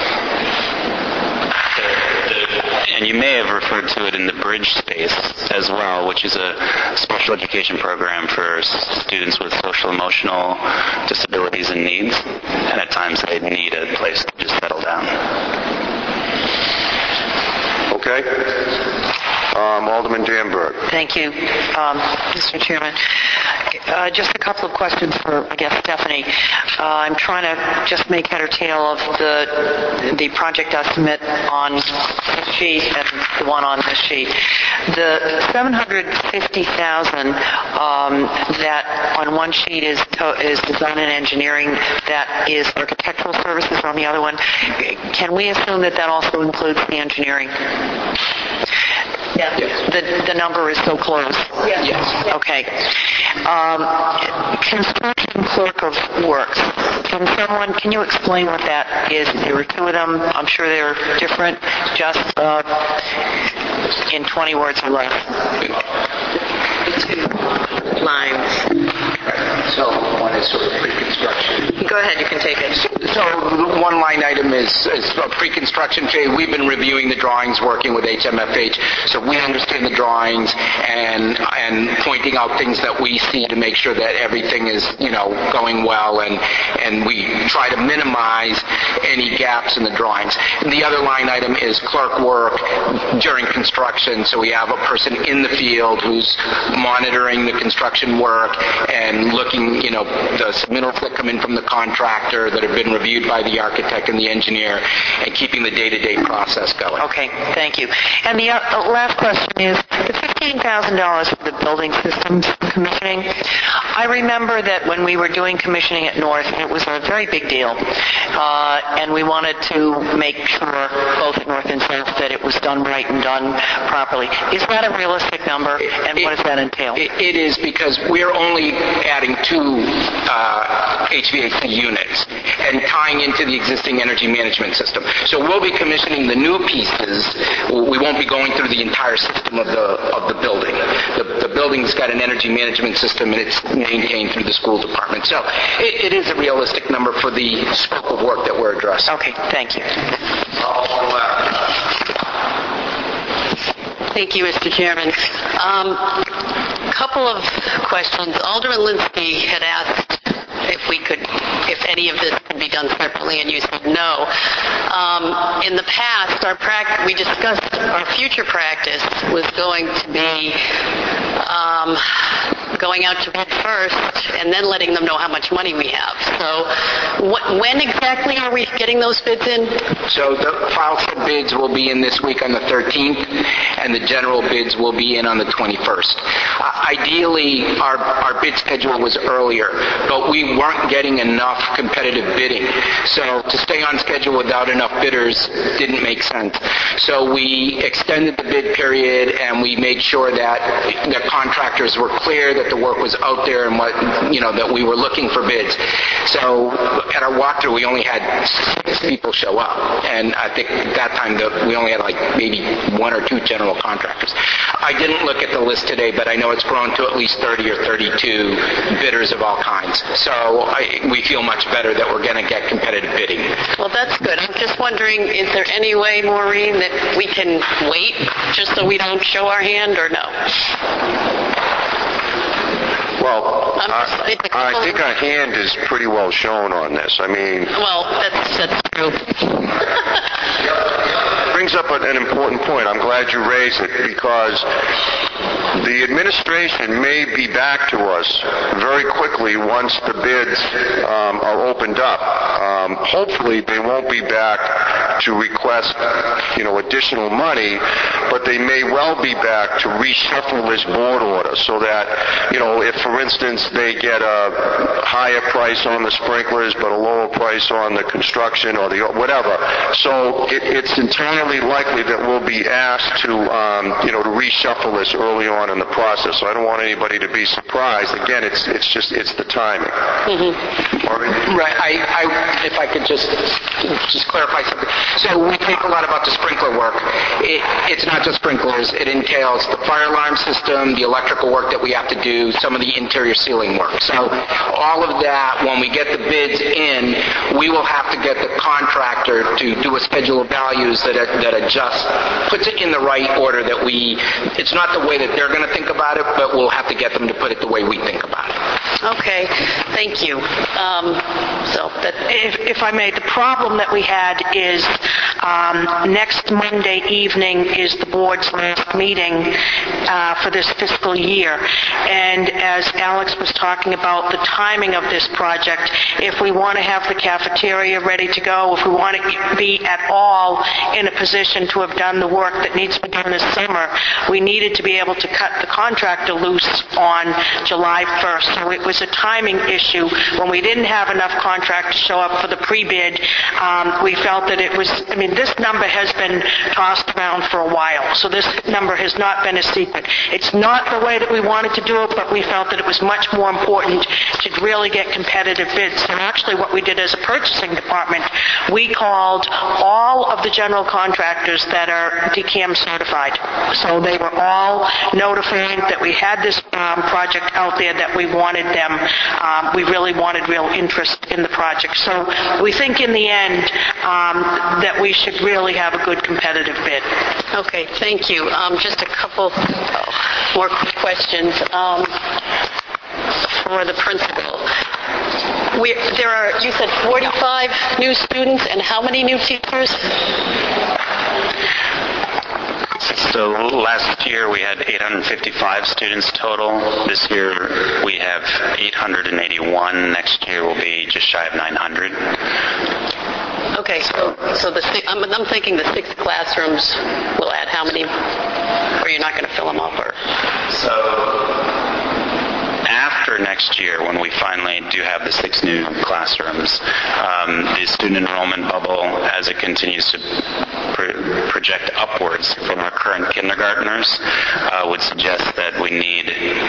And you may have referred to it in the bridge space as well, which is a special education program for students with social emotional disabilities and needs. And at times they need a place to just settle down. Okay. Alderman Danberg. Thank you, Mr. Chairman. Just a couple of questions for, I guess, Stephanie. I'm trying to just make head or tail of the project estimate on this sheet and the one on this sheet. The $750,000 that on one sheet is design and engineering, that is architectural services on the other one. Can we assume that also includes the engineering? Yeah. The number is so close. Yes. Okay. Construction clerk of works. Can you explain what that is? There were two of them. I'm sure they're different. Just in 20 words or less. Two lines. So one is sort of pre-construction. Go ahead, you can take it. So one line item is pre-construction phase. We've been reviewing the drawings, working with HMFH, so we understand the drawings and pointing out things that we see to make sure that everything is, going well, and we try to minimize any gaps in the drawings. And the other line item is clerk work during construction, so we have a person in the field who's monitoring the construction work and looking, the submittals that come in from the contractor that have been reviewed by the architect and the engineer, and keeping the day-to-day process going. Okay, thank you. And the last question is, the $15,000 for the building systems commissioning, I remember that when we were doing commissioning at North, it was a very big deal, and we wanted to make sure, both at North and South, that it was done right and done properly. Is that a realistic number, and what does that entail? It is, because we're only adding two HVAC units and tying into the existing energy management system. So we'll be commissioning the new pieces. We won't be going through the entire system of the building. The building's got an energy management system, and it's maintained through the school department. So it is a realistic number for the scope of work that we're addressing. Okay, thank you. Thank you, Mr. Chairman. Couple of questions. Alderman Linsky had asked if any of this could be done separately, and you said no. In the past, we discussed our future practice was going to be going out to bid first and then letting them know how much money we have. So when exactly are we getting those bids in? So the file set bids will be in this week on the 13th, and the general bids will be in on the 21st. ideally, our bid schedule was earlier, but we weren't getting enough competitive bidding. So to stay on schedule without enough bidders didn't make sense. So we extended the bid period, and we made sure that the contractors were clear that the work was out there and that we were looking for bids. So at our walkthrough, we only had 6 people show up, and I think at that time we only had like maybe 1 or 2 general contractors. I didn't look at the list today, but I know it's grown to at least 30 or 32 bidders of all kinds. So we feel much better that we're going to get competitive bidding. Well, that's good. I'm just wondering, is there any way, Maureen, that we can wait just so we don't show our hand, or no? Well, I think our hand is pretty well shown on this. I mean... Well, that's true. Brings up an important point. I'm glad you raised it, because the administration may be back to us very quickly once the bids are opened up. Hopefully they won't be back to request, additional money, but they may well be back to reshuffle this board order so that, if, for instance, they get a higher price on the sprinklers but a lower price on the construction or the whatever. So it's entirely likely that we'll be asked to, to reshuffle this early on in the process. So I don't want anybody to be surprised. Again, it's the timing. Mm-hmm. Right. If I could just clarify something. So we think a lot about the sprinkler work. It's not just sprinklers. It entails the fire alarm system, the electrical work that we have to do, some of the interior ceiling work. So all of that, when we get the bids in, we will have to get the contractor to do a schedule of values that puts it in the right order it's not the way that they're going to think about it, but we'll have to get them to put it the way we think about it. Okay, thank you. If I may, the problem that we had is next Monday evening is the board's last meeting for this fiscal year. And as Alex was talking about the timing of this project, if we want to have the cafeteria ready to go, if we want to be at all in a position to have done the work that needs to be done this summer, we needed to be able to cut the contractor loose on July 1st. So it was a timing issue. When we didn't have enough contractors show up for the pre-bid, we felt that this number has been tossed around for a while. So this number has not been a secret. It's not the way that we wanted to do it, but we felt that it was much more important to really get competitive bids. And actually what we did as a purchasing department, we called all of the general contractors that are DCAM certified. So they were all notified that we had this project out there, that we wanted them. We really wanted real interest in the project. So we think in the end that we should really have a good competitive bid. Okay, thank you. Just a couple more questions for the principal. There are, you said 45 new students, and how many new teachers? So last year we had 855 students total. This year we have 881. Next year will be just shy of 900. Okay, so I'm thinking the 6 classrooms will add how many? Or you're not going to fill them up? Or? So after next year, when we finally do have the 6 new classrooms, the student enrollment bubble, as it continues to project upwards from our current kindergartners, would suggest that we need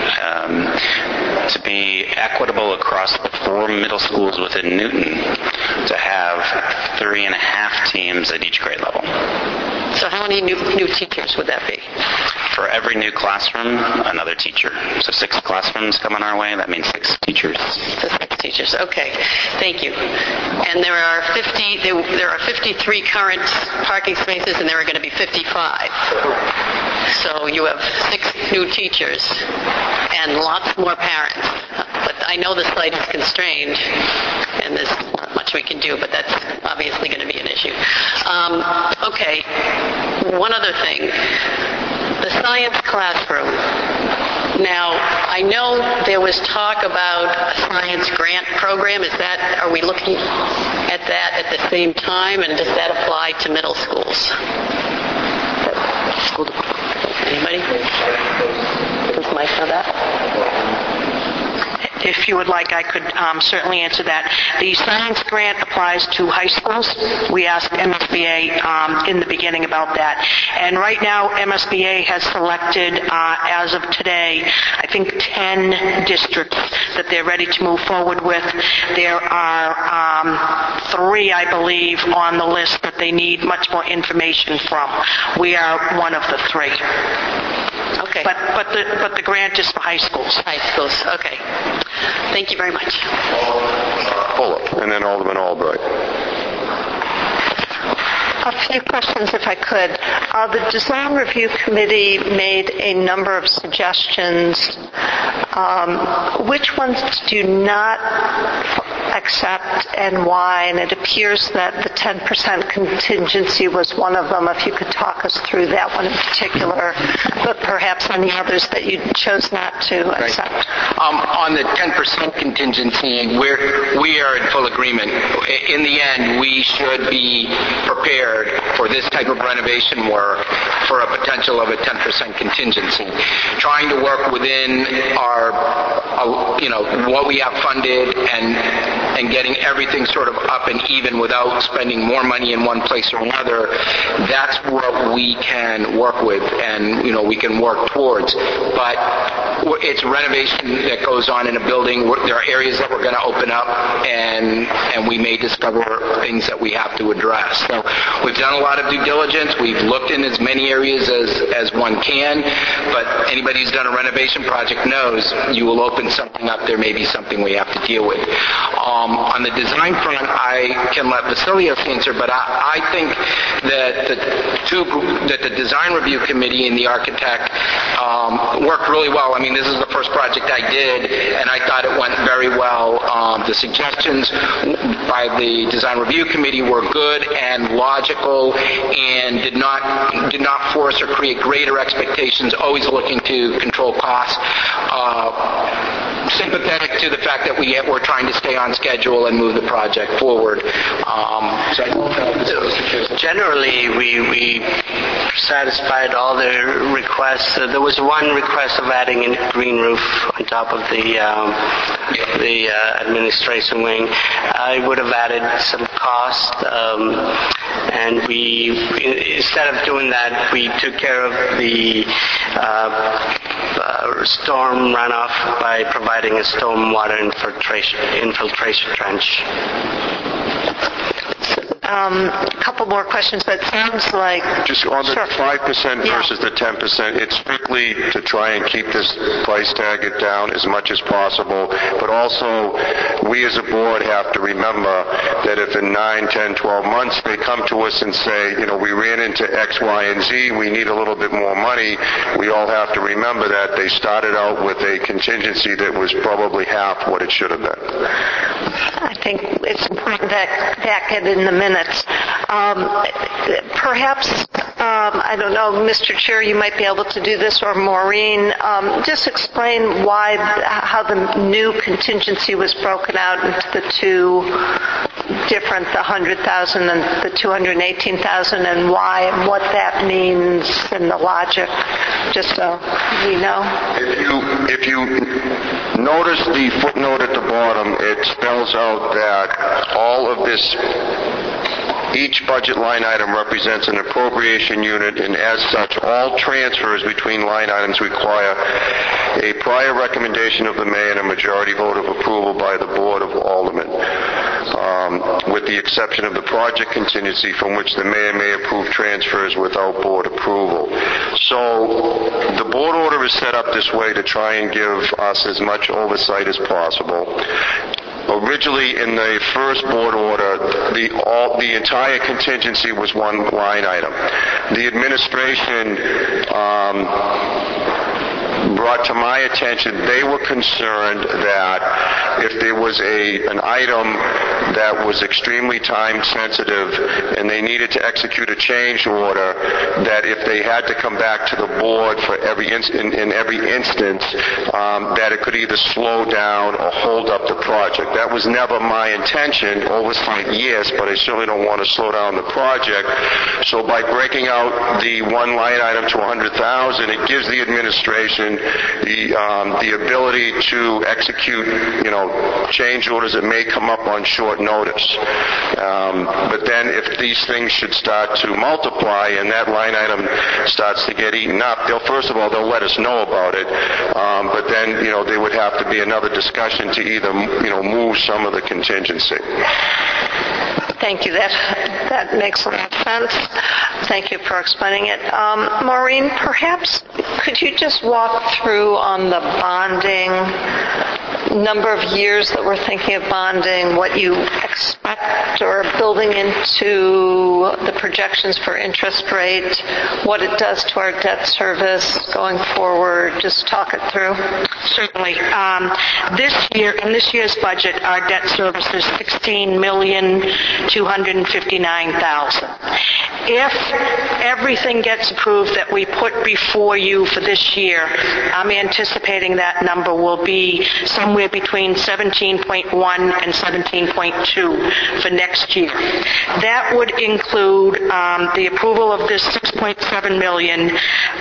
to be equitable across the 4 middle schools within Newton to have 3.5 teams at each grade level. So how many new teachers would that be? For every new classroom, another teacher. So 6 classrooms coming our way, that means 6 teachers. So 6 teachers, okay. Thank you. And there are 53 current parking spaces, and there are going to be 55. So you have 6 new teachers and lots more parents. But I know the site is constrained, and there's not much we can do, but that's obviously going to be an issue. Okay, one other thing. The science classroom. Now, I know there was talk about a science grant program. Are we looking at that at the same time, and does that apply to middle schools? Anybody? Does Mike know that? If you would like, I could certainly answer that. The science grant applies to high schools. We asked MSBA in the beginning about that. And right now, MSBA has selected, as of today, I think 10 districts that they're ready to move forward with. There are 3, I believe, on the list that they need much more information from. We are one of the 3. Okay. But the grant is for high schools. High schools, okay. Thank you very much. Bullock, and then Alderman Albright. A few questions, if I could. The Design Review Committee made a number of suggestions. Which ones do you not accept and why? And it appears that the 10% contingency was one of them. If you could talk us through that one in particular, but perhaps any others that you chose not to accept. On the 10% contingency, we are in full agreement. In the end, we should be prepared for this type of renovation work for a potential of a 10% contingency. Trying to work within our, what we have funded and getting everything sort of up and even without spending more money in one place or another, that's what we can work with and, we can work towards. But it's renovation that goes on in a building. There are areas that we're going to open up and we may discover things that we have to address. So we've done a lot of due diligence. We've looked in as many areas as one can, but anybody who's done a renovation project knows you will open something up, there may be something we have to deal with. On the design front, I can let Vasilios answer, but I think that the Design Review Committee and the architect worked really well. I mean, this is the first project I did, and I thought it went very well. The suggestions by the Design Review Committee were good and logical and did not force or create greater expectations, always looking to control costs. Sympathetic to the fact that we're trying to stay on schedule and move the project forward. Generally, we satisfied all the requests. There was one request of adding a green roof on top of the administration wing. I would have added some cost, and we, instead of doing that, we took care of the storm runoff by providing a stormwater infiltration trench. A couple more questions, but it sounds like... Just on the 5% versus the 10%, it's strictly to try and keep this price tag down as much as possible, but also we as a board have to remember that if in 9, 10, 12 months they come to us and say, we ran into X, Y, and Z, we need a little bit more money, we all have to remember that they started out with a contingency that was probably half what it should have been. I think it's important that get in the minutes. Perhaps, I don't know, Mr. Chair, you might be able to do this, or Maureen, just explain how the new contingency was broken out into the two different, the $100,000 and the $218,000, and why, and what that means, and the logic, just so we know. If you notice the footnote at the bottom, it spells out that all of this, each budget line item represents an appropriation unit, and as such, all transfers between line items require a prior recommendation of the mayor and a majority vote of approval by the Board of Aldermen, with the exception of the project contingency, from which the mayor may approve transfers without board approval. So the board order is set up this way to try and give us as much oversight as possible. Originally, in the first board order, the entire contingency was one line item. The administration brought to my attention, they were concerned that if there was an item that was extremely time sensitive and they needed to execute a change order, that if they had to come back to the board for in every instance, that it could either slow down or hold up the project. That was never my intention. Oversight, yes, but I certainly don't want to slow down the project. So by breaking out the one line item to $100,000, it gives the administration the ability to execute, change orders that may come up on short notice. But then if these things should start to multiply and that line item starts to get eaten up, first of all, they'll let us know about it. But then, there would have to be another discussion to either, move some of the contingency. Thank you. That makes a lot of sense. Thank you for explaining it. Maureen, perhaps could you just walk through on the bonding, number of years that we're thinking of bonding, what you expect or are building into the projections for interest rate, what it does to our debt service going forward? Just talk it through. Certainly. In this year's budget, our debt service is $16,259,000. If everything gets approved that we put before you for this year, I'm anticipating that number will be somewhere between 17.1 and 17.2 for next year. That would include the approval of this $6.7 million.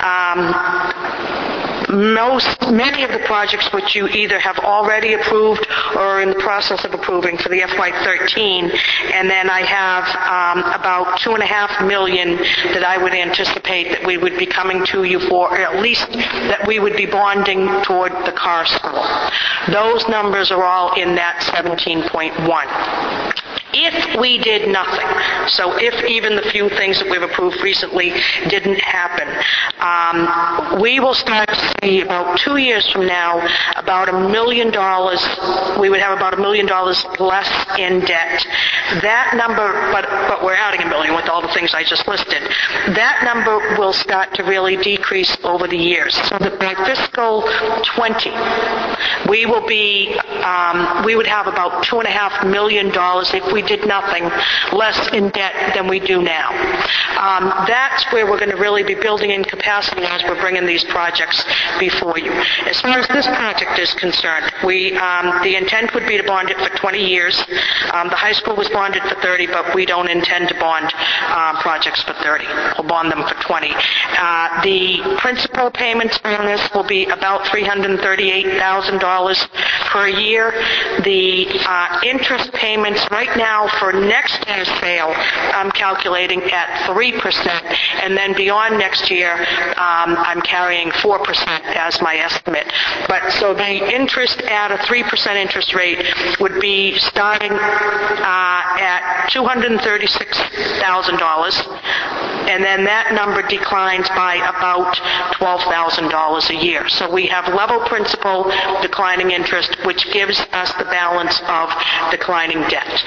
Many of the projects which you either have already approved or are in the process of approving for the FY13, and then I have about $2.5 million that I would anticipate that we would be coming to you for, or at least that we would be bonding toward the car school. Those numbers are all in that 17.1. If we did nothing, so if even the few things that we've approved recently didn't happen, we will start to see about 2 years from now about $1 million, we would have about $1 million less in debt. That number, but we're adding $1 million with all the things I just listed, that number will start to really decrease over the years. So that by fiscal 20, we would have about $2.5 million if we did nothing less in debt than we do now. That's where we're going to really be building in capacity as we're bringing these projects before you. As far as this project is concerned, the intent would be to bond it for 20 years. The high school was bonded for 30, but we don't intend to bond projects for 30. We'll bond them for 20. The principal payments on this will be about $338,000 per year. The interest payments right now for next year's sale, I'm calculating at 3%, and then beyond next year, I'm carrying 4% as my estimate. But so the interest at a 3% interest rate would be starting at $236,000, and then that number declines by about $12,000 a year. So we have level principal, declining interest, which gives us the balance of declining debt.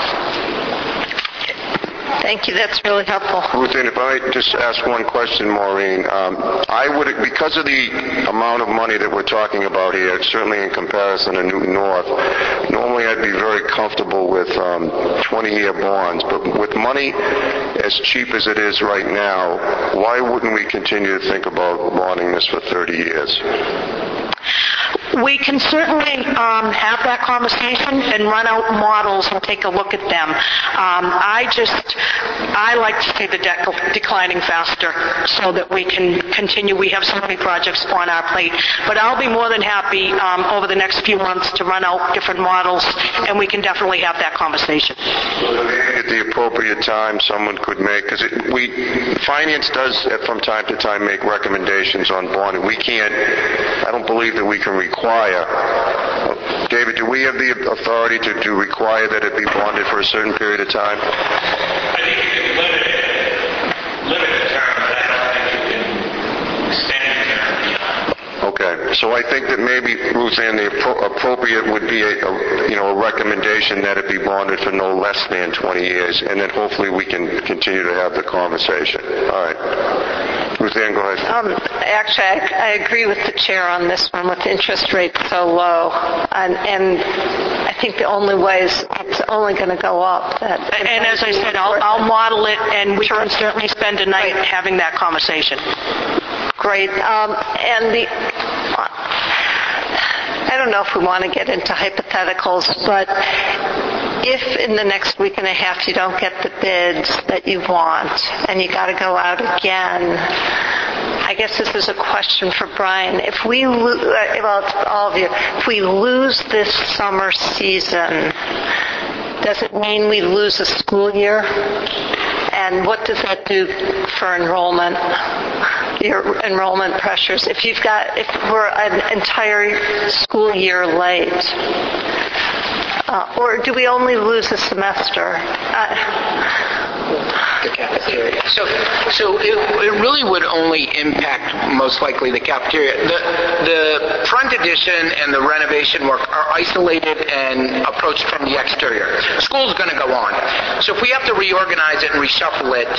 Thank you. That's really helpful. Ruth Ann, if I just ask one question, Maureen, because of the amount of money that we're talking about here, certainly in comparison to Newton North, normally I'd be very comfortable with 20-year bonds, but with money as cheap as it is right now, why wouldn't we continue to think about bonding this for 30 years? We can certainly have that conversation and run out models and take a look at them. I like to see the debt declining faster so that we can continue. We have so many projects on our plate. But I'll be more than happy over the next few months to run out different models, and we can definitely have that conversation. At the appropriate time, someone could make, because finance does from time to time make recommendations on bonding. I don't believe that we can require. David, do we have the authority to require that it be bonded for a certain period of time? I think you can limit the term, but I don't think you can extend the term. Okay, so I think that maybe, Ruth Ann, the appropriate would be a recommendation that it be bonded for no less than 20 years, and then hopefully we can continue to have the conversation. All right. Ruth Ann, go ahead. Actually, I agree with the chair on this one with interest rates so low. And I think the only way is it's only going to go up. And as I said, I'll model it, and we can certainly spend a night having that conversation. Great. I don't know if we want to get into hypotheticals, but if in the next week and a half you don't get the bids that you want and you got to go out again, I guess this is a question for Brian. If we all of you, if we lose this summer season, does it mean we lose a school year? And what does that do for enrollment? Your enrollment pressures. If we're an entire school year late, or do we only lose a semester? The cafeteria. So it really would only impact most likely the cafeteria. The front addition and the renovation work are isolated and approached from the exterior. School's going to go on. So if we have to reorganize it and reshuffle it,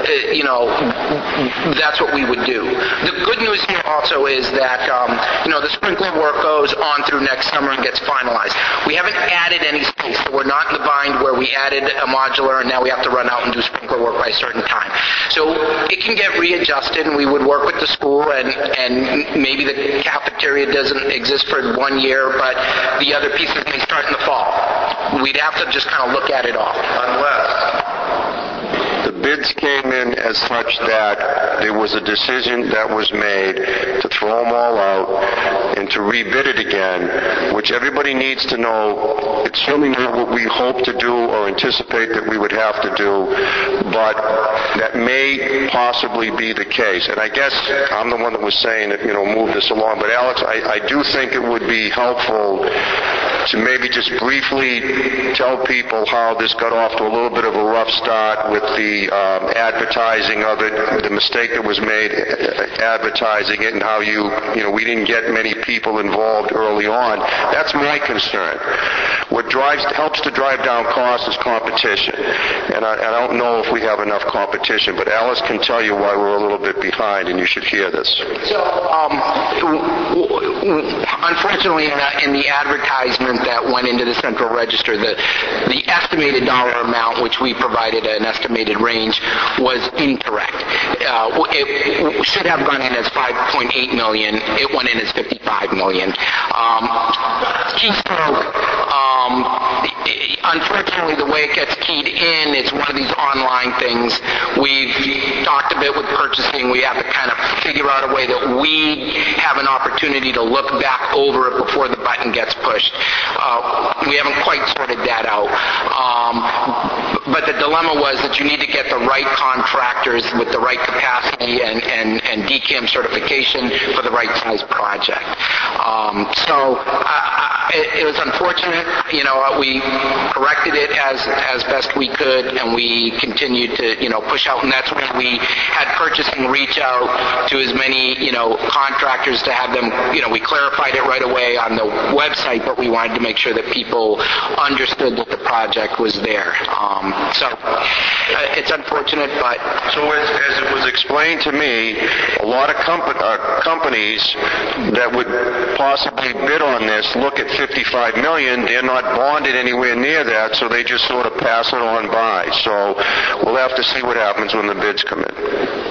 that's what we would do. The good news here also is that the sprinkler work goes on through next summer and gets finalized. We haven't added any space. So we're not in the bind where we added a modular and now we have to run out and do sprinkler work by a certain time. So it can get readjusted, and we would work with the school, and maybe the cafeteria doesn't exist for 1 year, but the other pieces may start in the fall. We'd have to just kind of look at it all. Unless the bids came in as such that there was a decision that was made to throw them all out and to rebid it again, which everybody needs to know. It's certainly not what we hope to do or anticipate that we would have to do, but that may possibly be the case. And I guess I'm the one that was saying that, move this along. But Alex, I do think it would be helpful to maybe just briefly tell people how this got off to a little bit of a rough start with the advertising of it, the mistake that was made advertising it, and how we didn't get many people involved early on. That's my concern. What helps to drive down costs is competition, and I don't know if we have enough competition, but Alice can tell you why we're a little bit behind, and you should hear this. So, unfortunately, in the advertisement that went into the Central Register, the estimated dollar amount, which we provided an estimated range, was incorrect. It should have gone in as $5.8 million. It went in as $55 million. Keystroke, unfortunately, the way it gets keyed in, it's one of these online things. We've talked a bit with purchasing. We have to kind of figure out a way that we have an opportunity to look back over it before the button gets pushed. We haven't quite sorted that out. But the dilemma was that you need to get the right contractors with the right capacity and DCAM certification for the right size project. It was unfortunate. We corrected it as best we could, and we continued to push out. And that's when we had purchasing reach out to as many contractors to have them. We clarified it right away on the website, but we wanted to make sure that people understood that the project was there. It's unfortunate, but... So as it was explained to me, a lot of companies that would possibly bid on this look at $55 million. They're not bonded anywhere near that, so they just sort of pass it on by. So we'll have to see what happens when the bids come in.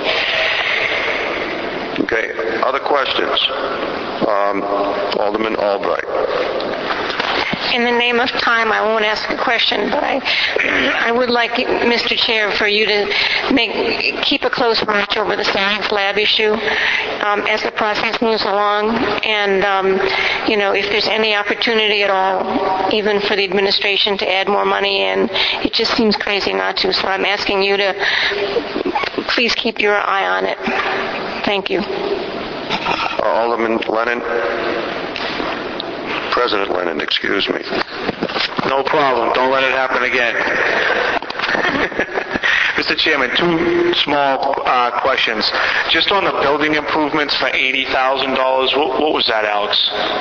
Okay, other questions? Alderman Albright. In the name of time, I won't ask a question, but I would like, Mr. Chair, for you to keep a close watch over the science lab issue as the process moves along, and if there's any opportunity at all, even for the administration to add more money in, it just seems crazy not to. So I'm asking you to please keep your eye on it. Thank you. Alderman Lennon. President Lennon, excuse me. No problem. Don't let it happen again. Mr. Chairman, two small questions. Just on the building improvements for $80,000, what was that, Alex?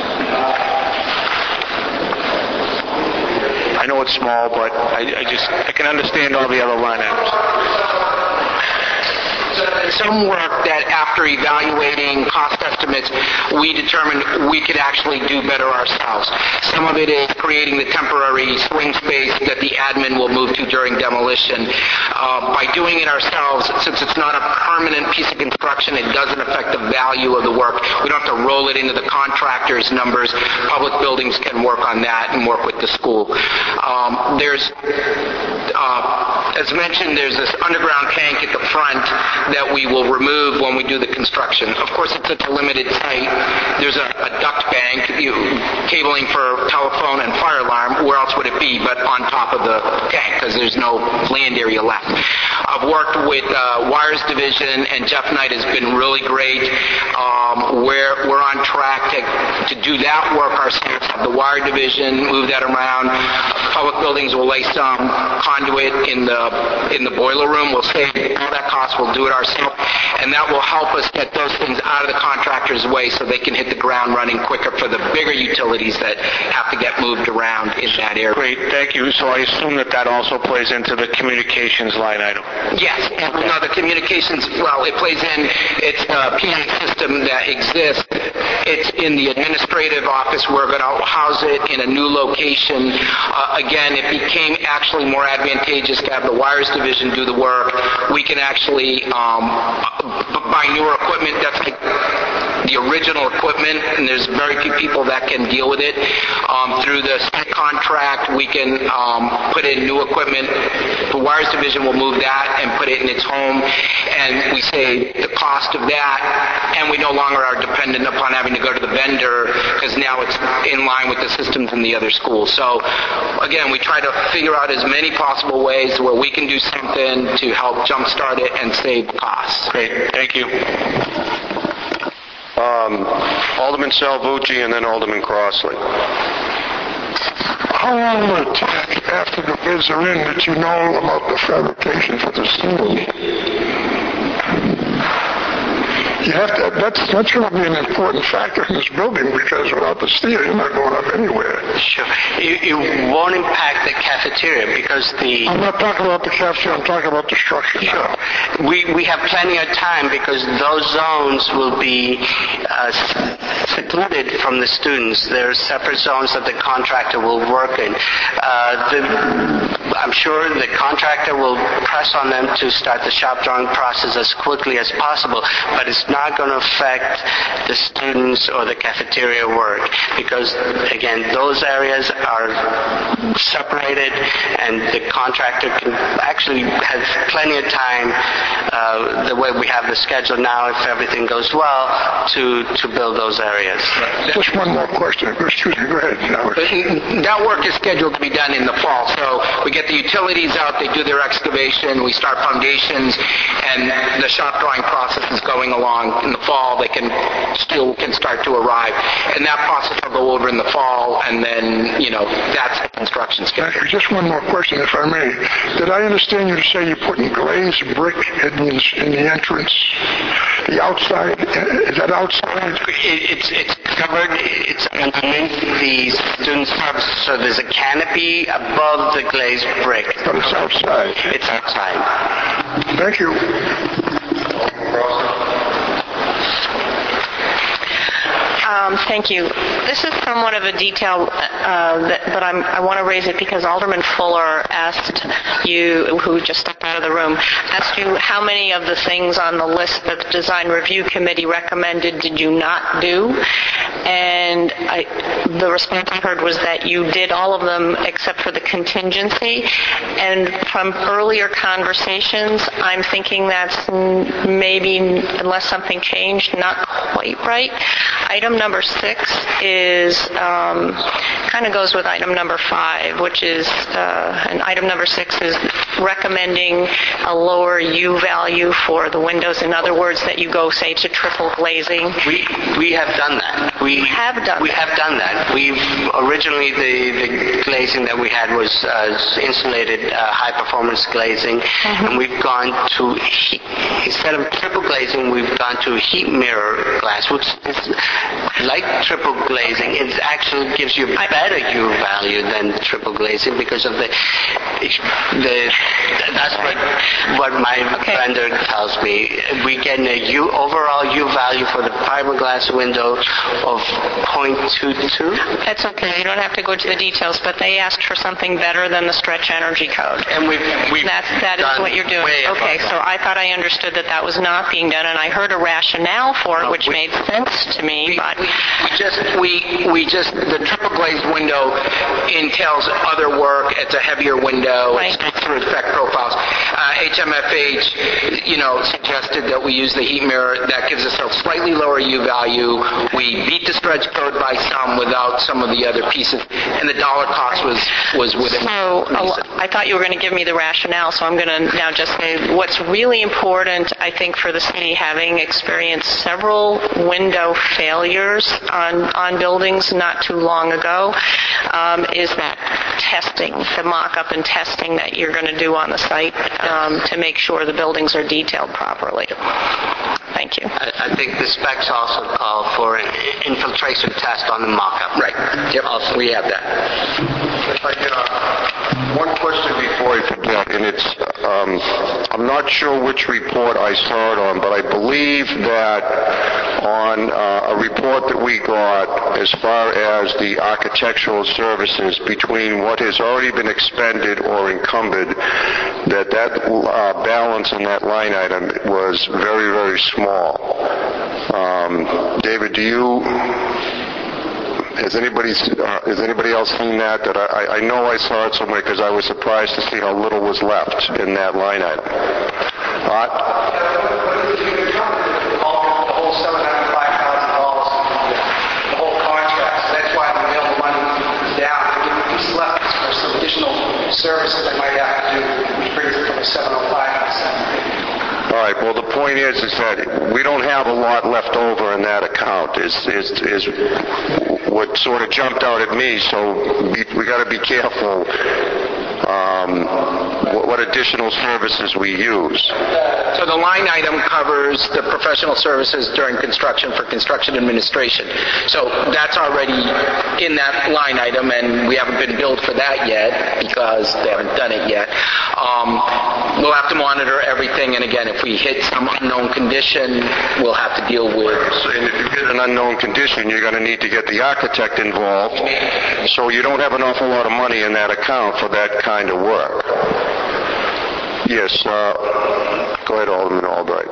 I know it's small, but I can understand all the other line items. So some work that after evaluating cost estimates, we determined we could actually do better ourselves. Some of it is creating the temporary swing space that the admin will move to during demolition. By doing it ourselves, since it's not a permanent piece of construction, it doesn't affect the value of the work. We don't have to roll it into the contractor's numbers. Public buildings can work on that and work with the school. As mentioned, there's this underground tank at the front that we will remove when we do the construction. Of course, it's such a limited site. There's a duct bank, cabling for telephone and fire alarm. Where else would it be but on top of the tank, because there's no land area left. I've worked with Wires Division, and Jeff Knight has been really great. We're on track to do that work ourselves. Have the Wire Division move that around. Public buildings will lay some conduit in the boiler room. We'll save all that cost. We'll do it ourselves, and that will help us get those things out of the contractor's way so they can hit the ground running quicker for the bigger utilities that have to get moved around in that area. Great, thank you. So I assume that also plays into the communications line item. Yes. No, the communications, well, it plays in. It's a PA system that exists. It's in the administrative office. We're going to house it in a new location. Again, it became actually more advantageous to have the Wires Division do the work. We can actually buy newer equipment. That's like the original equipment, and there's very few people that can deal with it. Through the state contract, we can put in new equipment. The Wires Division will move that and put it in its home, and we save the cost of that, and we no longer are dependent upon having to go to the vendor, because now it's in line with the systems in the other schools. So, again, we try to figure out as many possible ways where we can do something to help jumpstart it and save costs. Great, thank you. Alderman Salvucci and then Alderman Crossley. How long will it take after the bids are in that you know about the fabrication for the steel? That's going to be an important factor in this building, because without the steel, you're not going up anywhere. Sure. It won't impact the cafeteria because I'm not talking about the cafeteria, I'm talking about the structure. Sure. We have plenty of time because those zones will be secluded from the students. There are separate zones that the contractor will work in. I'm sure the contractor will press on them to start the shop drawing process as quickly as possible, but it's not going to affect the students or the cafeteria work because, again, those areas are separated and the contractor can actually have plenty of time, the way we have the schedule now, if everything goes well, to build those areas. Just one more question. Excuse me, go ahead. That work is scheduled to be done in the fall, so we get the utilities out, they do their excavation, we start foundations, and the shop drawing process is going along. In the fall, they can start to arrive, and that process will go over in the fall, and then, that's the construction schedule. Just one more question, if I may. Did I understand you to say you're putting glazed brick in the entrance, the outside? Is that outside? It's covered. It's underneath the student services, so there's a canopy above the glazed brick. But it's outside. It's outside. Thank you. Thank you. This is somewhat of a detail, but I want to raise it because Alderman Fuller asked you, who just stepped out of the room, asked you how many of the things on the list that the Design Review Committee recommended did you not do? And the response I heard was that you did all of them except for the contingency. And from earlier conversations, I'm thinking that's maybe, unless something changed, not quite right. Item number 6 is kind of goes with item number 5, which is, and item number 6 is recommending a lower U value for the windows. In other words, that you go, say, to triple glazing. We have done that. We have done that. We've originally the glazing that we had was insulated high performance glazing, and we've gone to instead of triple glazing, we've gone to heat mirror glass, which is like triple glazing. It actually gives you better U value than triple glazing because of that's what my vendor tells me. We get a overall U value for the fiberglass window of 0.22. That's okay. You don't have to go into the details, but they asked for something better than the stretch energy code. And that is what you're doing. Okay, so I thought I understood that was not being done, and I heard a rationale for it, which made sense to me. But the triple glazed window entails other work. It's a heavier window. Right. It's through effect profiles. HMFH, suggested that we use the heat mirror. That gives us a slightly lower U value. We beat the stretch code by some without some of the other pieces, and the dollar cost was within. So I thought you were going to give me the rationale, so I'm going to now just say what's really important, I think, for the city, having experienced several window failures on buildings not too long ago, is that testing, the mock-up and testing that you're going to do on the site to make sure the buildings are detailed properly. Thank you. I think the specs also call for an infiltration test on the mock-up. Right. Yep. Also, we have that. One question before I forget, and it's, I'm not sure which report I saw it on, but I believe that on a report that we got as far as the architectural services between what has already been expended or encumbered, that balance in that line item was very, very small. David, has anybody else seen that? I know I saw it somewhere because I was surprised to see how little was left in that line item. The whole $705,000, the whole contract. So that's why the available money is down. The piece left is for some additional services I might have to do, which brings it from the 705. All right. Well, the point is that we don't have a lot left over in that account. Is what sort of jumped out at me. So we got to be careful what additional services we use. So the line item covers the professional services during construction for construction administration. So that's already in that line item, and we haven't been billed for that yet because they haven't done it yet. We'll have to monitor everything, and again, if we hit some unknown condition, we'll have to deal with. And if you hit an unknown condition, you're going to need to get the architect involved. So you don't have an awful lot of money in that account for that kind of work. Yes, go ahead, Alderman Albright.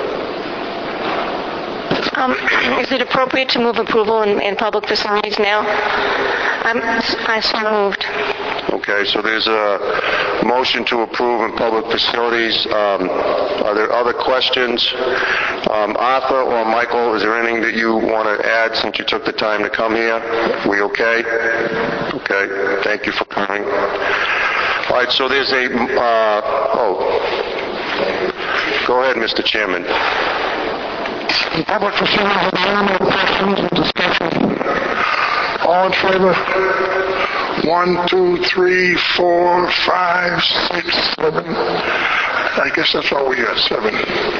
Is it appropriate to move approval in public facilities now? I so moved. Okay, so there's a motion to approve in public facilities. Are there other questions? Arthur or Michael, is there anything that you want to add since you took the time to come here? We okay? Okay, thank you for coming. All right, so there's a, go ahead, Mr. Chairman. In public facilities, are there any more questions or discussion? All in favor? 1, 2, 3, 4, 5, 6, 7. I guess that's all we got, 7.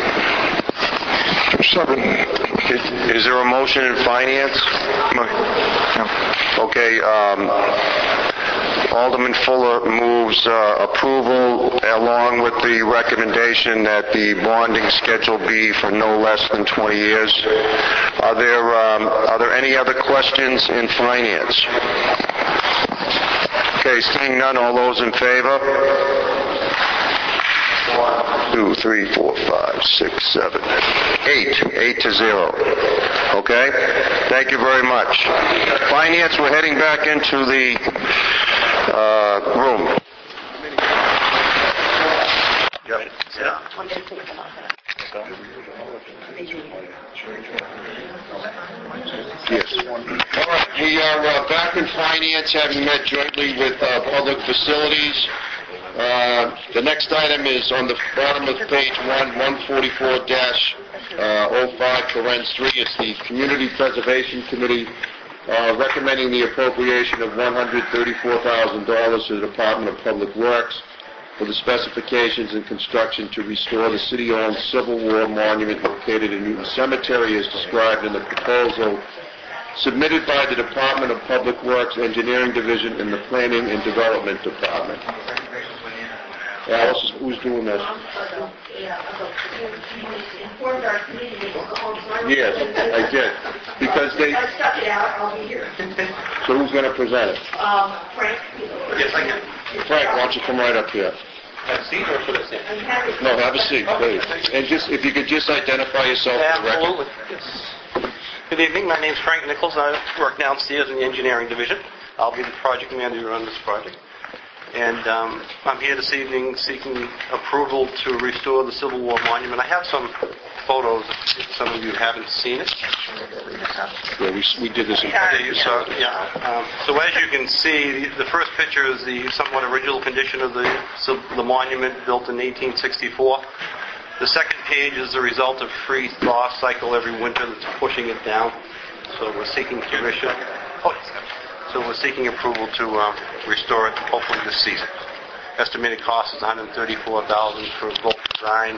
7. Is there a motion in finance? No. Okay, Alderman Fuller moves approval along with the recommendation that the bonding schedule be for no less than 20 years. Are there any other questions in finance? Okay, seeing none, all those in favor? 1, 2, 3, 4, 5, 6, 7, 8. 8 to 0. Okay? Thank you very much. Finance, we're heading back into the room. Yes. We are back in finance, having met jointly with public facilities. The next item is on the bottom of page 144-05, 3. It's the Community Preservation Committee recommending the appropriation of $134,000 to the Department of Public Works for the specifications and construction to restore the city-owned Civil War monument located in Newton Cemetery as described in the proposal submitted by the Department of Public Works Engineering Division and the Planning and Development Department. Alice, who's doing this? Yes, I did. Because they... I stuck it out, I'll be here. So who's going to present it? Frank? Yes, I can. Frank, why don't you come right up here? Have a seat or should I stand? No, have a seat, please. And just, if you could just identify yourself for the record. Absolutely. Yes. Good evening. My name's Frank Nichols. I work downstairs in the engineering division. I'll be the project manager on this project. And I'm here this evening seeking approval to restore the Civil War monument. I have some photos if some of you haven't seen it. Yeah, we did this in So as you can see, the first picture is the somewhat original condition of the monument built in 1864. The second page is the result of freeze-thaw cycle every winter that's pushing it down. So we're seeking permission. So we're seeking approval to restore it hopefully this season. Estimated cost is $134,000 for both design,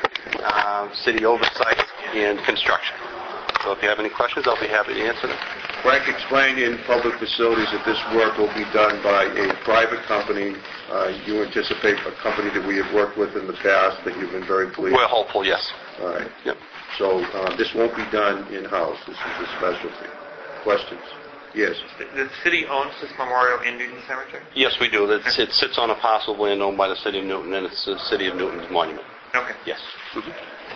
city oversight, and construction. So if you have any questions, I'll be happy to answer them. Frank explained in public facilities that this work will be done by a private company. You anticipate a company that we have worked with in the past that you've been very pleased. We're hopeful, yes. All right. Yep. So this won't be done in-house. This is a specialty. Questions? Yes. The city owns this memorial in Newton Cemetery? Yes, we do. It sits on a parcel of land owned by the city of Newton, and it's the city of Newton's monument. Okay. Yes. Mm-hmm.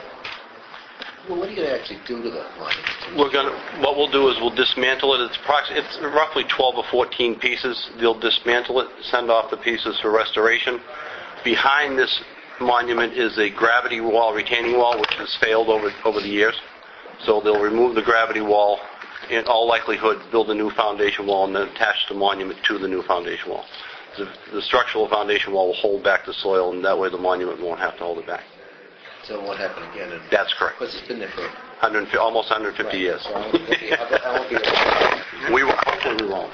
Well, what are you going to actually do to that monument? What we'll do is we'll dismantle it. It's roughly 12 or 14 pieces. They'll dismantle it, send off the pieces for restoration. Behind this monument is a gravity wall, retaining wall, which has failed over the years. So they'll remove the gravity wall, in all likelihood build a new foundation wall, and then attach the monument to the new foundation wall. The structural foundation wall will hold back the soil, and that way the monument won't have to hold it back. So it won't happen again? That's correct. Because it's been there for... almost 150 years. So I won't be we will. Hopefully we won't.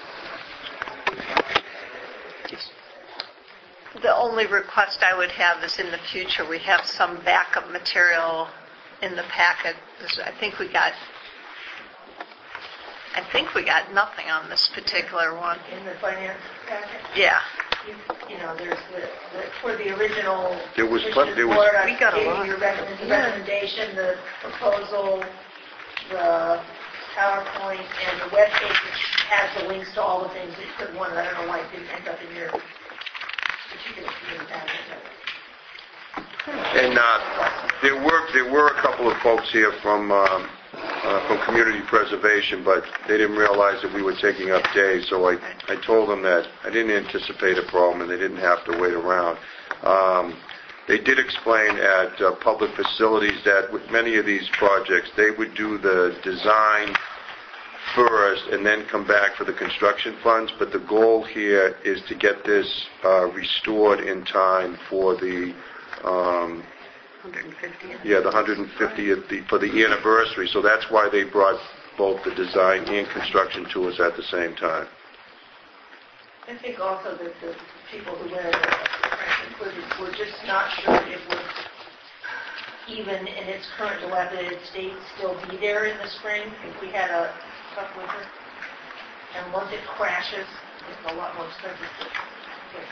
The only request I would have is in the future we have some backup material in the packet. I think we got nothing on this particular one. In the finance packet? Yeah. You know, there's for the original There was board, we got a lot. Your recommendation, the proposal, the PowerPoint, and the webpage which has the links to all the things that you could want. I don't know why it didn't end up in your particular packet. And there were a couple of folks here from community preservation, but they didn't realize that we were taking up days, so I told them that I didn't anticipate a problem and they didn't have to wait around. They did explain at public facilities that with many of these projects, they would do the design first and then come back for the construction funds, but the goal here is to get this restored in time for the 150th. Yeah, the 150th for the anniversary. So that's why they brought both the design and construction to us at the same time. I think also that the people who went included were just not sure it would, even in its current dilapidated state, still be there in the spring if we had a tough winter. And once it crashes, it's a lot more expensive to fix.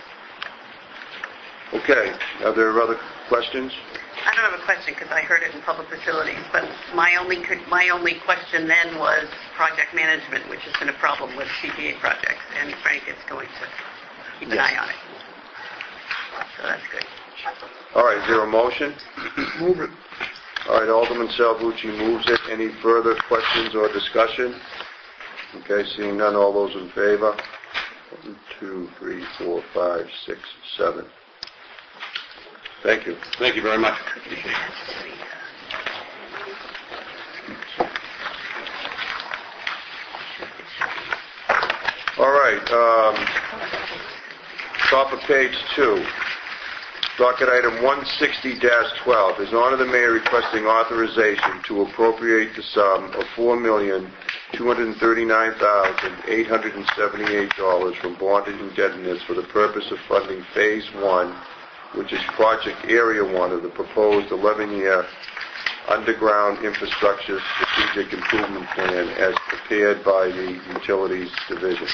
Okay. Are there other questions? I don't have a question because I heard it in public facilities, but my only question then was project management, which has been a problem with CPA projects, and Frank is going to keep an eye on it. So that's good. All right. Is there a motion? Move it. All right. Alderman Salvucci moves it. Any further questions or discussion? Okay. Seeing none, all those in favor? 1, 2, 3, 4, 5, 6, 7. Thank you. Thank you very much. All right. Top of page 2. Docket item 160-12 is honor the mayor requesting authorization to appropriate the sum of $4,239,878 from bonded indebtedness for the purpose of funding Phase 1, which is Project Area 1 of the proposed 11-year underground infrastructure strategic improvement plan as prepared by the Utilities Division.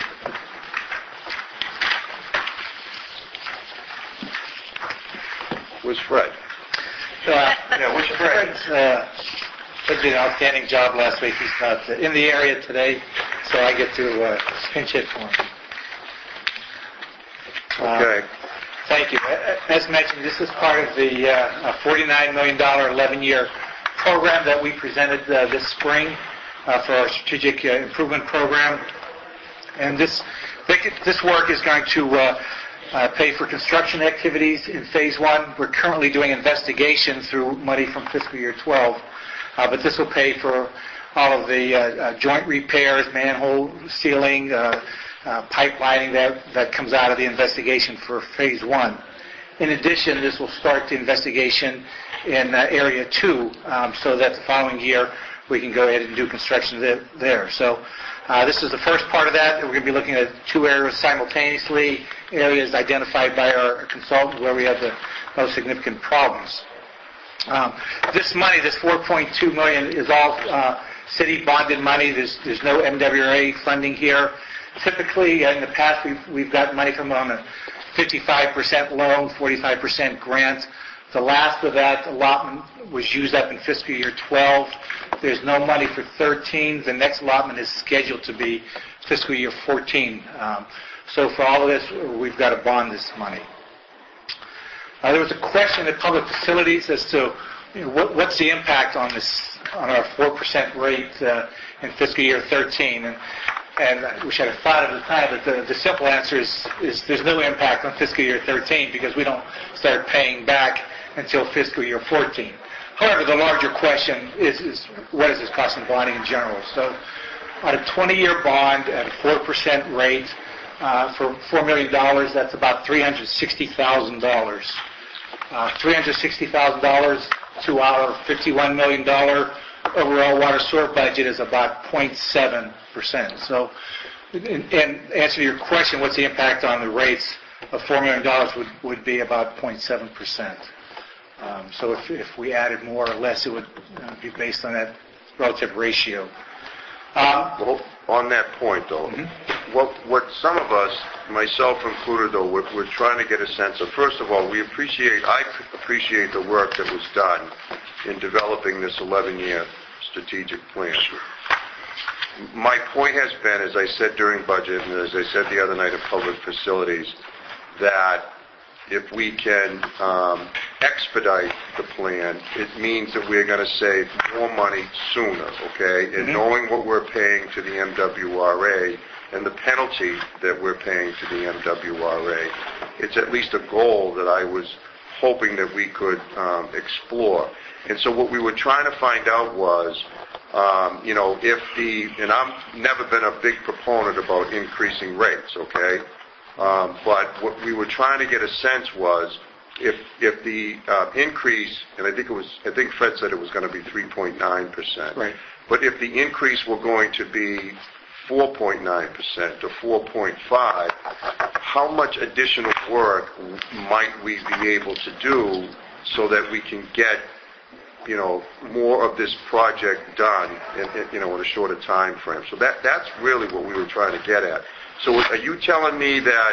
Where's Fred? Where's Fred? Fred did an outstanding job last week. He's not in the area today, so I get to pinch hit for him. Okay. Thank you. As mentioned, this is part of the $49 million 11-year program that we presented this spring for our strategic improvement program. And this work is going to pay for construction activities in Phase 1. We're currently doing investigation through money from fiscal year 12, but this will pay for all of the joint repairs, manhole sealing, pipelining that comes out of the investigation for Phase 1. In addition, this will start the investigation in Area 2 so that the following year we can go ahead and do construction there. So this is the first part of that. We're going to be looking at 2 areas simultaneously, areas identified by our consultant where we have the most significant problems. This money, this $4.2 million, is all city bonded money. There's no MWRA funding here. Typically, in the past, we've gotten money from them on a 55% loan, 45% grant. The last of that allotment was used up in fiscal year 12. There's no money for 13. The next allotment is scheduled to be fiscal year 14. So for all of this, we've got to bond this money. There was a question at Public Facilities as to what's the impact on our 4% rate in fiscal year 13. And I wish I'd have thought at the time, but the simple answer is there's no impact on fiscal year 13 because we don't start paying back until fiscal year 14. However, the larger question is what does this cost in bonding in general? So on a 20-year bond at a 4% rate for $4 million, that's about $360,000. $360,000 to our $51 million overall water sewer budget is about 0.7%. So, in answer to your question, what's the impact on the rates of $4 million would be about 0.7%. So if we added more or less, it would be based on that relative ratio. Well, on that point, though, what some of us, myself included, though, we're trying to get a sense of, first of all, I appreciate the work that was done in developing this 11-year strategic plan. My point has been, as I said during budget, and as I said the other night at Public Facilities, that if we can expedite the plan, it means that we're going to save more money sooner, okay? And knowing what we're paying to the MWRA and the penalty that we're paying to the MWRA, it's at least a goal that I was hoping that we could explore. And so what we were trying to find out was, and I've never been a big proponent about increasing rates, okay? But what we were trying to get a sense was if the increase, and I think Fred said it was going to be 3.9%. Right. But if the increase were going to be 4.9% to 4.5%, how much additional work might we be able to do so that we can get, more of this project done in a shorter time frame? So that's really what we were trying to get at. So are you telling me that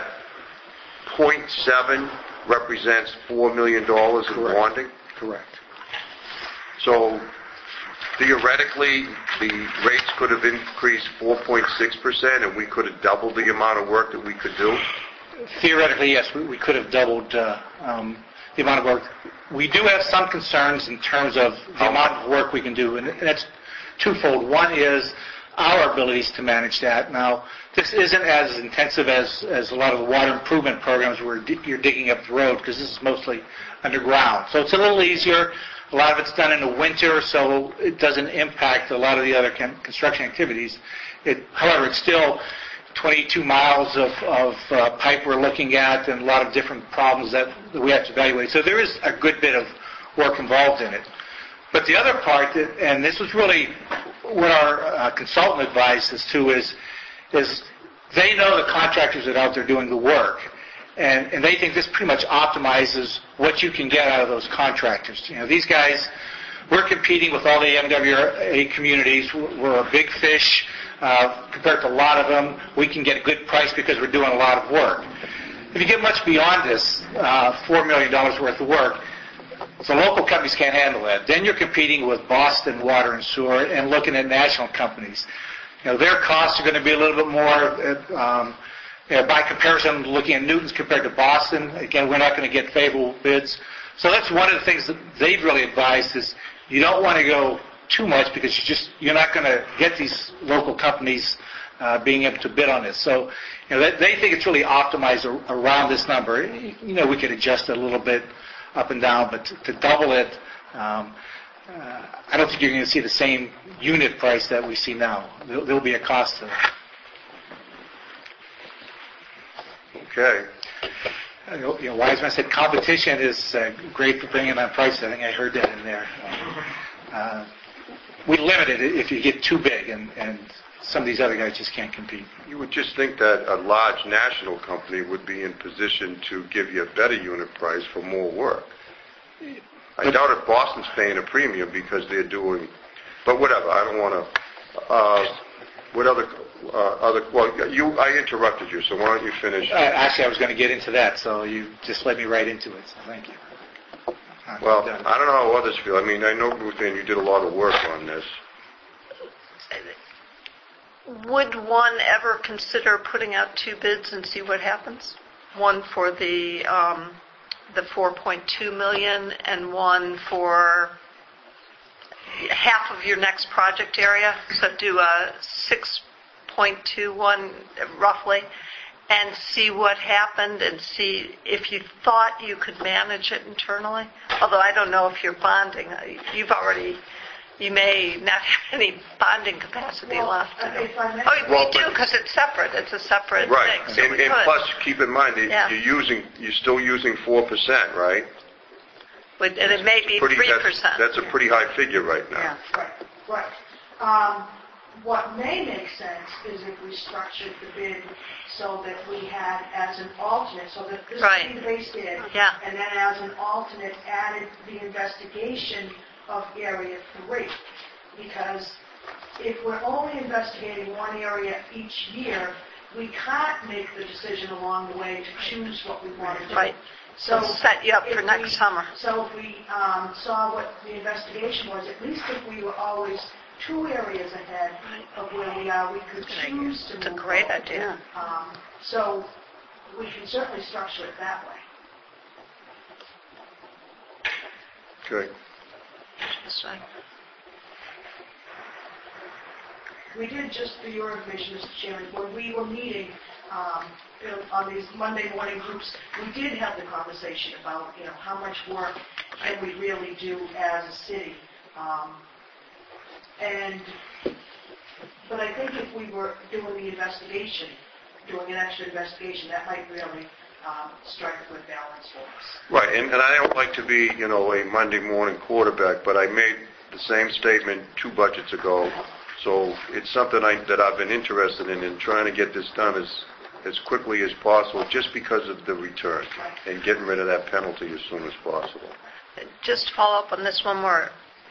0.7 represents $4 million in bonding? Correct. So theoretically, the rates could have increased 4.6%, and we could have doubled the amount of work that we could do? Theoretically, yes, we could have doubled the amount of work. We do have some concerns in terms of the amount of work we can do, and that's twofold. One is our abilities to manage that. Now, this isn't as intensive as a lot of the water improvement programs where you're digging up the road, because this is mostly underground. So it's a little easier. A lot of it's done in the winter, so it doesn't impact a lot of the other construction activities. However, it's still 22 miles of pipe we're looking at and a lot of different problems that we have to evaluate. So there is a good bit of work involved in it. But the other part, and this was really what our consultant advised us to, is they know the contractors that are out there doing the work, and they think this pretty much optimizes what you can get out of those contractors. These guys we're competing with all the MWA communities. We're a big fish compared to a lot of them. We can get a good price because we're doing a lot of work. If you get much beyond this, $4 million worth of work, so local companies can't handle that. Then you're competing with Boston Water and Sewer and looking at national companies. Their costs are going to be a little bit more, by comparison, looking at Newton's compared to Boston. Again, we're not going to get favorable bids. So that's one of the things that they've really advised is you don't want to go too much because you're not going to get these local companies being able to bid on this. So they think it's really optimized around this number. We could adjust it a little bit up and down, but to double it, I don't think you're going to see the same unit price that we see now. There'll be a cost to it. Okay. Wiseman said competition is great for bringing on prices. I think I heard that in there. We limit it if you get too big, and some of these other guys just can't compete. You would just think that a large national company would be in position to give you a better unit price for more work. I doubt if Boston's paying a premium because they're doing, but whatever. I don't want to. What other? I interrupted you, so why don't you finish? Actually, I was going to get into that, so you just led me right into it. So thank you. Well, I don't know how others feel. I mean, I know, Ruth Ann, you did a lot of work on this. Would one ever consider putting out two bids and see what happens? One for the 4.2 million and one for half of your next project area. So do a 6.21 roughly, and see what happened and see if you thought you could manage it internally. Although I don't know if you're bonding. You may not have any bonding capacity left. We do because it's separate. It's a separate right. thing. So and plus, keep in mind that you're still using 4%, right? And it may be 3%. That's a pretty high figure right now. Yeah. Right. What may make sense is if we structured the bid so that we had as an alternate, so that this would be the base bid, and then as an alternate added the investigation of Area 3. Because if we're only investigating one area each year, we can't make the decision along the way to choose what we want to do. Right. So set you up for next summer. So if we saw what the investigation was, at least if we were always 2 areas ahead of where we are, we could choose to move. It's a great idea. So we can certainly structure it that way. Okay. That's right. We did, just for your information, Mr. Chairman, when we were meeting on these Monday morning groups, we did have the conversation about, how much work can we really do as a city. But I think if we were doing the investigation, doing an extra investigation, that might really strike a good balance for us. Right, and I don't like to be, a Monday morning quarterback, but I made the same statement 2 budgets ago. So it's something that I've been interested in trying to get this done as quickly as possible, just because of the return and getting rid of that penalty as soon as possible. Just to follow up on this one more,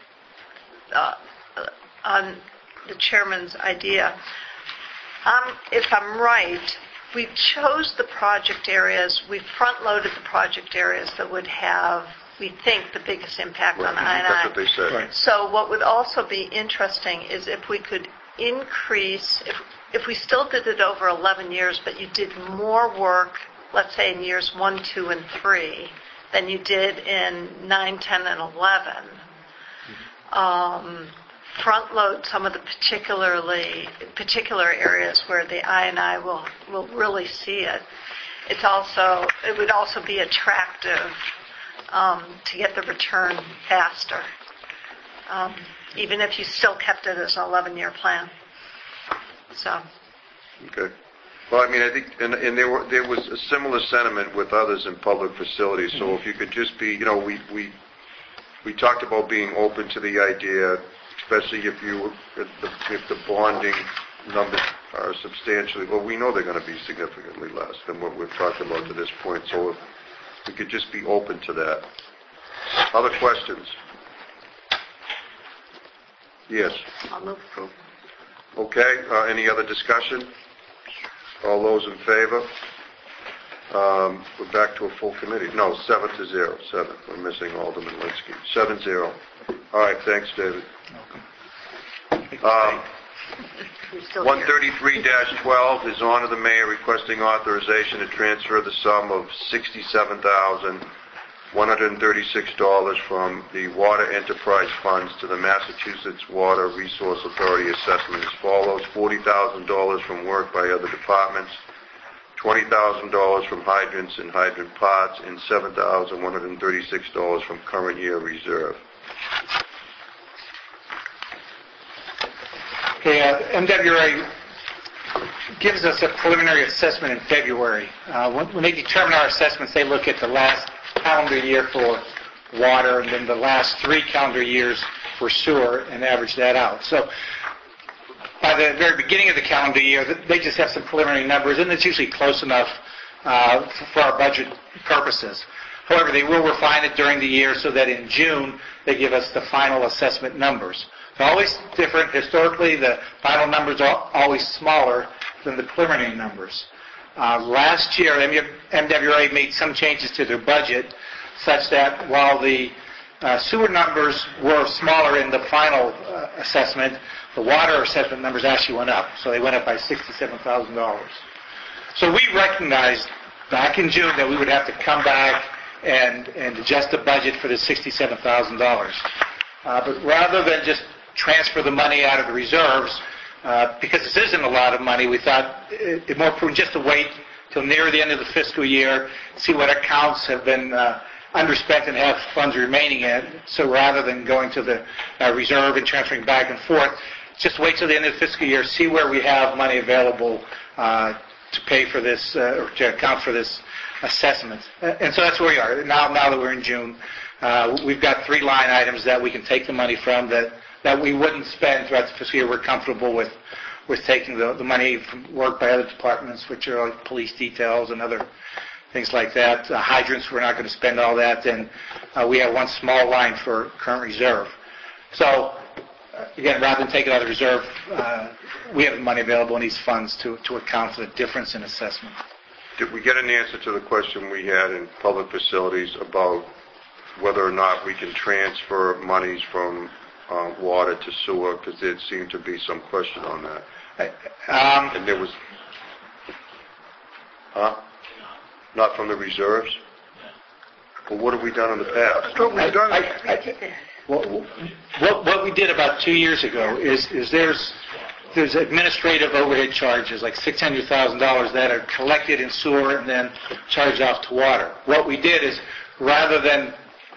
on the chairman's idea. If I'm right, we chose the project areas, we front-loaded the project areas that would have, we think, the biggest impact on I&I. That's what they said. Right. So what would also be interesting is if we could increase, if we still did it over 11 years, but you did more work, let's say in years 1, 2, and 3, than you did in 9, 10, and 11, front load some of the particular areas where the I&I will really see it. It would also be attractive to get the return faster, even if you still kept it as an 11-year plan. So. Okay. Well, I mean, I think, and there was a similar sentiment with others in public facilities. So if you could just be, we talked about being open to the idea, especially if the bonding numbers are substantially, well, we know they're going to be significantly less than what we've talked about to this point. So if we could just be open to that. Other questions? Yes. I'll move approval. Okay, any other discussion? All those in favor? We're back to a full committee. No, 7-0. 7. We're missing Alderman Linsky. 7-0. All right, thanks, David. 133-12 is on to the mayor requesting authorization to transfer the sum of $67,136 from the Water Enterprise Funds to the Massachusetts Water Resource Authority assessment as follows: $40,000 from work by other departments, $20,000 from hydrants and hydrant parts, and $7,136 from current year reserve. Okay, MWRA gives us a preliminary assessment in February. When they determine our assessments, they look at the last calendar year for water and then the last 3 calendar years for sewer and average that out. So by the very beginning of the calendar year, they just have some preliminary numbers, and it's usually close enough for our budget purposes. However, they will refine it during the year so that in June they give us the final assessment numbers. They're always different. Historically, the final numbers are always smaller than the preliminary numbers. Last year, MWRA made some changes to their budget such that while the sewer numbers were smaller in the final assessment, the water assessment numbers actually went up. So they went up by $67,000. So we recognized back in June that we would have to come back and adjust the budget for the $67,000. But rather than just transfer the money out of the reserves, because this isn't a lot of money, we thought it more prudent just to wait till near the end of the fiscal year, see what accounts have been underspent and have funds remaining in. So rather than going to the reserve and transferring back and forth, just wait till the end of the fiscal year, see where we have money available to pay for this, or to account for this assessment. And so that's where we are. Now that we're in June, we've got 3 line items that we can take the money from that we wouldn't spend throughout the fiscal year. We're comfortable with taking the money from work by other departments, which are like police details and other things like that. Hydrants, we're not going to spend all that. And we have one small line for current reserve. So, again, rather than take it out of the reserve, we have the money available in these funds to account for the difference in assessment. Did we get an answer to the question we had in public facilities about whether or not we can transfer monies from water to sewer? Because there seemed to be some question on that. And there was... Not from the reserves? Well, what have we done in the past? What we did about 2 years ago is there's administrative overhead charges, like $600,000 that are collected in sewer and then charged off to water. What we did is rather than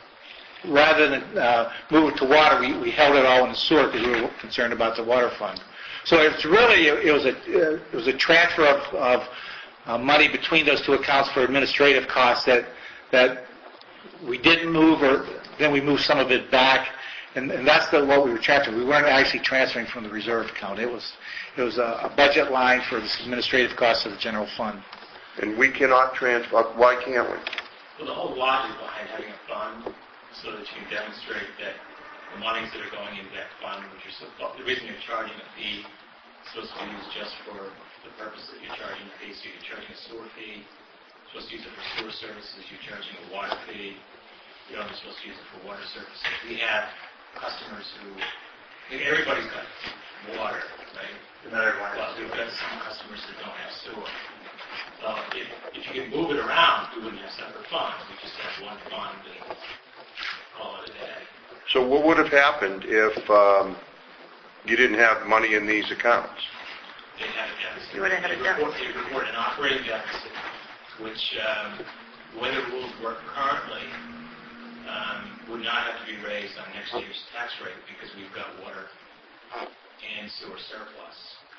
move it to water, we held it all in the sewer because we were concerned about the water fund. So it's really it was a transfer of money between those 2 accounts for administrative costs that we didn't move, or then we moved some of it back, and that's what we were transferring. We weren't actually transferring from the reserve account. It was a budget line for this administrative costs of the general fund. And we cannot transfer. Why can't we? Well, the whole logic behind having a fund so that you can demonstrate that the monies that are going into that fund, the reason you're charging a fee, is supposed to be used just for the purpose that you're charging a fee. So you're charging a sewer fee, you're supposed to use it for sewer services, you're charging a water fee, you're only supposed to use it for water services. We have customers everybody's got water, right? Not everyone has sewer. We've got some customers that don't have sewer. Well, if you can move it around, we wouldn't have separate funds. We just have one fund and call it a day. So what would have happened if you didn't have money in these accounts? They'd have a deficit. You would have had a deficit. They report an operating deficit, which, the way the rules work currently, would not have to be raised on next year's tax rate because we've got water and sewer surplus.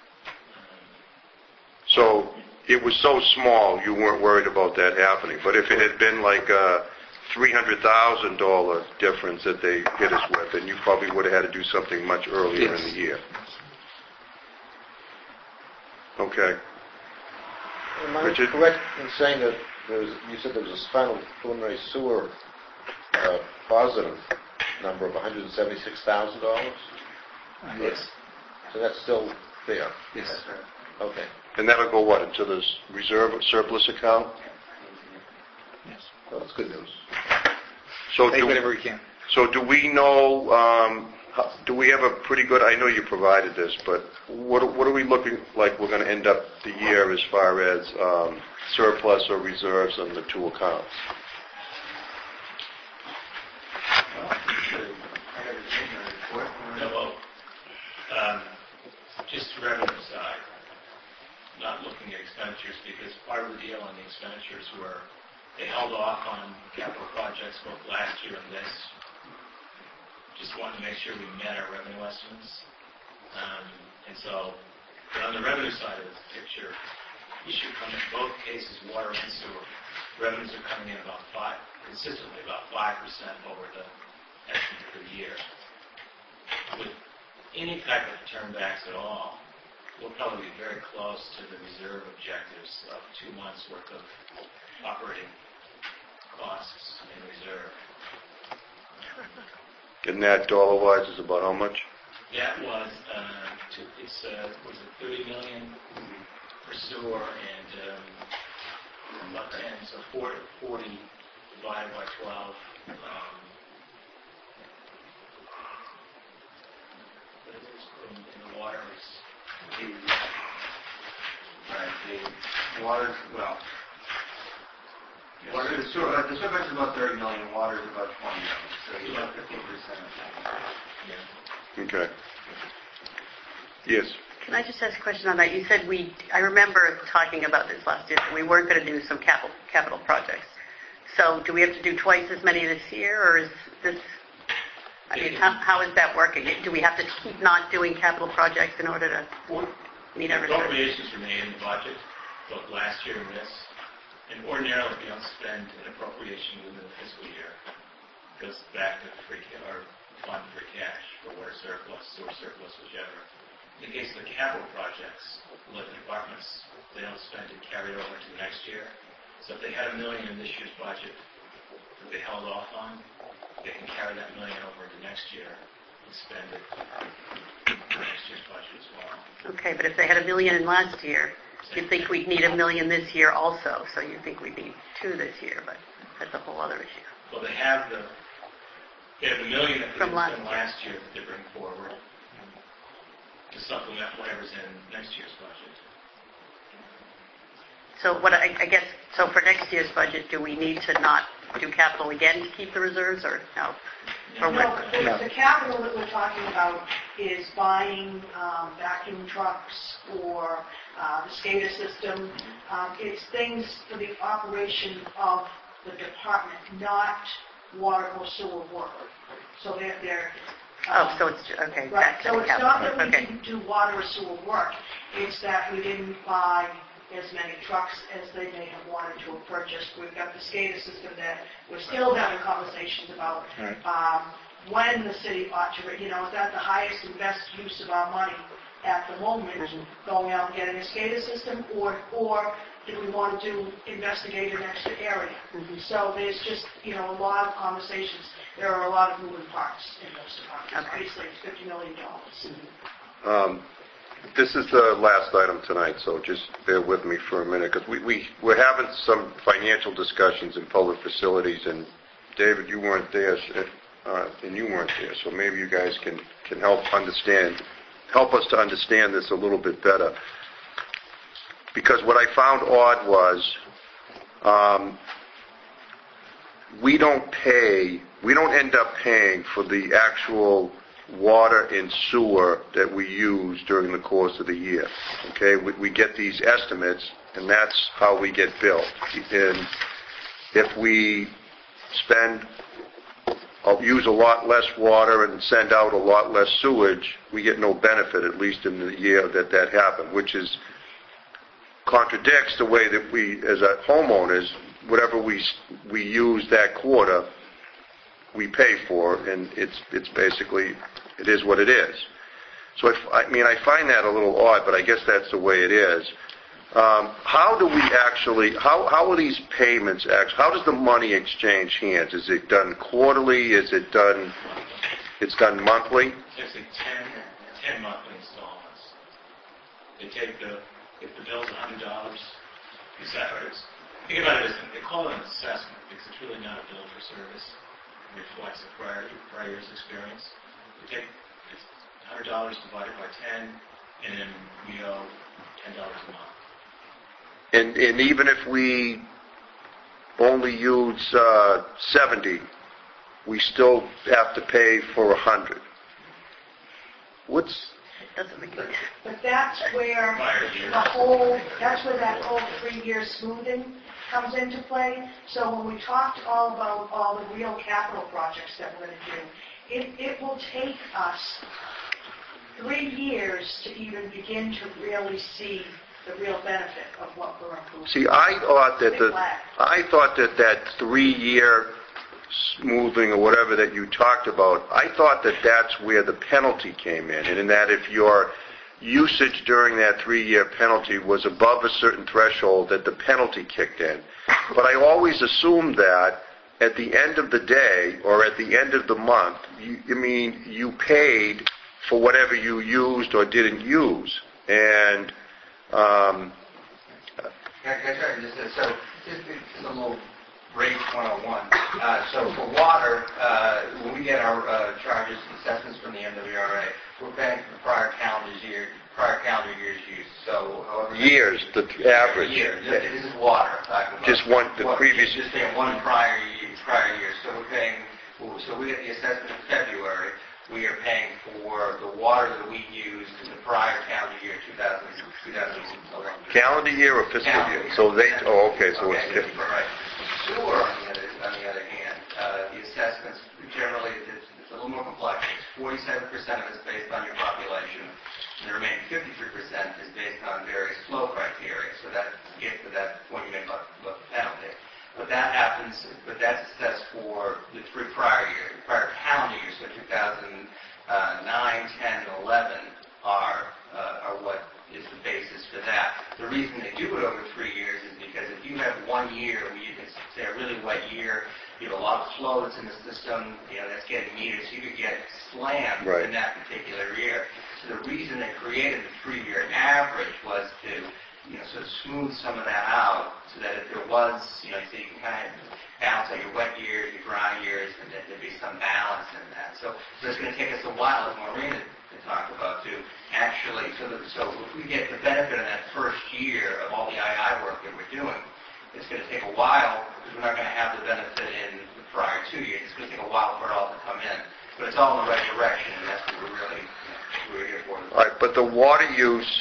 So it was so small you weren't worried about that happening. But if it had been like a $300,000 difference that they hit us with, then you probably would have had to do something much earlier in the year. Okay. Am I correct in saying that you said there was a final preliminary sewer positive number of $176,000? Yes. So that's still there? Yes. Okay. And that'll go what, into this reserve surplus account? Yes. Well, that's good news. So Take whatever we can. So do we know, do we have a pretty good, I know you provided this, but what are we looking like we're going to end up the year as far as surplus or reserves on the two accounts? Just revenue side, not looking at expenditures, because part of the deal on the expenditures were they held off on capital projects both last year and this. Just wanted to make sure we met our revenue estimates. And so, but on the revenue side of the picture, you should come in both cases, water and sewer. Revenues are coming in consistently about 5% over the estimate for the year. With any type of turnbacks at all, we'll probably be very close to the reserve objectives of 2 months' worth of operating costs in reserve. And that dollar-wise is about how much? That was, was it $30 million for sewer and about 10, so 40 divided by 12. In the water is the water, well, water, the sewer is about 30 million, water is about 20 million, so you have 15%. Okay. Yes. Can I just ask a question on that? You said I remember talking about this last year, that we weren't going to do some capital projects. So do we have to do twice as many this year, or is this, I mean, how is that working? Do we have to keep not doing capital projects in order to meet our reserves? Appropriations remain in the budget, both last year and this. And ordinarily, if you don't spend an appropriation within the fiscal year, it goes back to fund free cash for water surplus, sewer surplus, whichever. In the case of the capital projects, like the departments, they don't spend it, carry it over to next year. So if they had $1 million in this year's budget that they held off on, they can carry that $1 million over into next year and spend it in next year's budget as well. Okay, but if they had $1 million in last year, you'd think we'd need $1 million this year also. So you'd think we'd need $2 million this year, but that's a whole other issue. Well, they have the $1 million that they didn't spend last year that they bring forward to supplement whatever's in next year's budget. So what I guess, so for next year's budget, do we need to not do capital again to keep the reserves, or no? Or The capital that we're talking about is buying vacuum trucks or the SCADA system. It's things for the operation of the department, not water or sewer work. So they're so it's, okay. Right. So it's not that we didn't do water or sewer work. It's that we didn't buy as many trucks as they may have wanted to have purchased. We've got the SCADA system that we're still having conversations about when the city ought to, is that the highest and best use of our money at the moment, going out and getting a SCADA system, or do we want to investigate an extra area? So there's just, a lot of conversations. There are a lot of moving parts in those departments. Obviously, it's $50 million. This is the last item tonight, so just bear with me for a minute, because we're having some financial discussions in public facilities, and David, you weren't there, and you weren't there, so maybe you guys can help us to understand this a little bit better. Because what I found odd was we don't end up paying for the actual water and sewer that we use during the course of the year. Okay, we get these estimates, and that's how we get billed. And if we use a lot less water and send out a lot less sewage, we get no benefit, at least in the year that happened, which contradicts the way that we, as homeowners, whatever we use that quarter, we pay for, and it's basically, it is what it is. So I find that a little odd, but I guess that's the way it is. How do we actually, how are these payments how does the money exchange hands? Is it done quarterly? Is it done, it's done monthly? It's 10 monthly installments. They take if the bill's $100, think about it as, they call it an assessment because it's really not a bill for service. It reflects a prior year's experience. We take $100 divided by 10, and then we owe $10 a month. And even if we only use 70, we still have to pay for 100. But that's where that whole 3-year smoothing comes into play. So when we talked all about all the real capital projects that we're going to do, it will take us 3 years to even begin to really see the real benefit of what we're improving. See, I thought that 3-year smoothing or whatever that you talked about, I thought that that's where the penalty came in, and in that if your usage during that 3-year penalty was above a certain threshold, that the penalty kicked in. But I always assumed that at the end of the day or at the end of the month, you paid for whatever you used or didn't use. And just a little rate 101. So for water, when we get our charges and assessments from the MWRA, we're paying for the prior calendar year's use. So however years, the average. Year. This is water. Just previous. Just paying one prior year. So we're paying. So we get the assessment in February. We are paying for the water that we used in the prior calendar year, 2011. Calendar year or fiscal year? So okay, so it's different. Right. Sewer, on the other hand, the assessments generally it's a little more complex. 47% of it is based on your population. The remaining 53% is based on various flow criteria. So that gets to that point you made about the penalty. But that happens, that's assessed for the 3 prior years, prior calendar years, so 2009, 10, and 11 are what is the basis for that. The reason they do it over 3 years is because if you have 1 year where you can say a really wet year, you have a lot of flow that's in the system, that's getting metered, so you could get slammed in that particular year. So the reason they created the 3-year average was to sort of smooth some of that out so that if there was, so you can kind of balance out your wet years, your dry years, and then there'd be some balance in that. So it's going to take us a while, as Maureen had talked about, to actually, so if we get the benefit of that first year of all the II work that we're doing, it's going to take a while because we're not going to have the benefit in the prior 2 years. It's going to take a while for it all to come in. But it's all in the right direction, and that's what we're here for. All right, but the water use...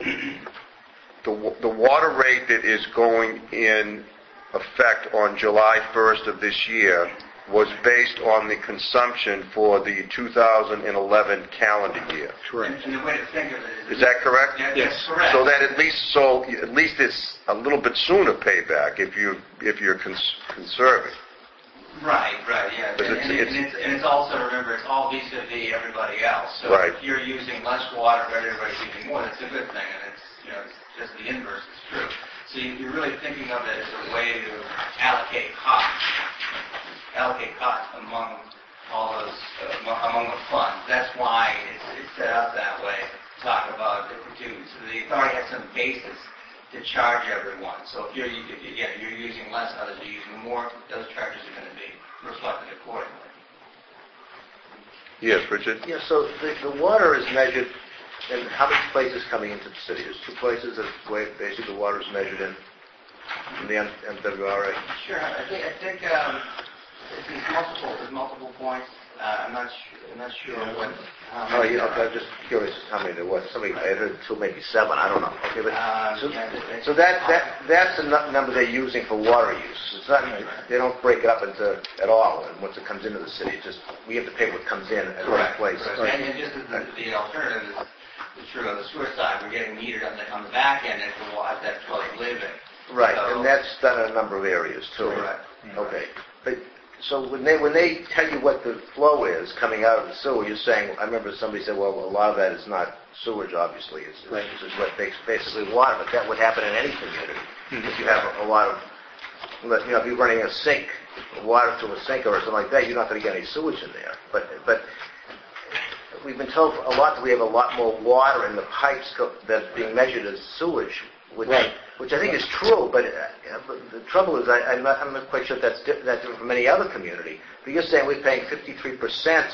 The water rate that is going in effect on July 1st of this year was based on the consumption for the 2011 calendar year. Correct. And the way to think of it is that correct? Yes, correct. So that at least it's a little bit sooner payback if you're conserving. Right, yeah. And it's also, remember, it's all vis-a-vis everybody else. So if you're using less water, but everybody's using more, that's a good thing. And it's just the inverse is true. So you're really thinking of it as a way to allocate costs among all those, among the funds. That's why it's set up that way. Talk about so the authority has some basis to charge everyone. So if you're using less, others are using more, those charges are going to be reflected accordingly. Yes, Richard? Yeah, so the water is measured in how many places coming into the city? There's 2 places that basically the water is measured in the MWRA. Sure, I think there's multiple points. I'm not sure what. I'm just curious how many there was. I heard 2, maybe 7. I don't know. Okay, but so that's the number they're using for water use. It's not they don't break it up into at all. And once it comes into the city, we have to pay what comes in at one place. Right. And just as the alternative is true on the sewer side, we're getting metered on the back end as that dwelling living. Right, and that's done in a number of areas too. Correct. Okay, but. So when they tell you what the flow is coming out of the sewer, you're saying, I remember somebody said, well, a lot of that is not sewage, obviously. It's basically water, but that would happen in any community. If you have a lot of, if you're running a sink, water through a sink or something like that, you're not going to get any sewage in there. But we've been told a lot that we have a lot more water in the pipes that's being measured as sewage, which I think is true, but the trouble is I'm not quite sure if that's different from any other community. But you're saying we're paying 53%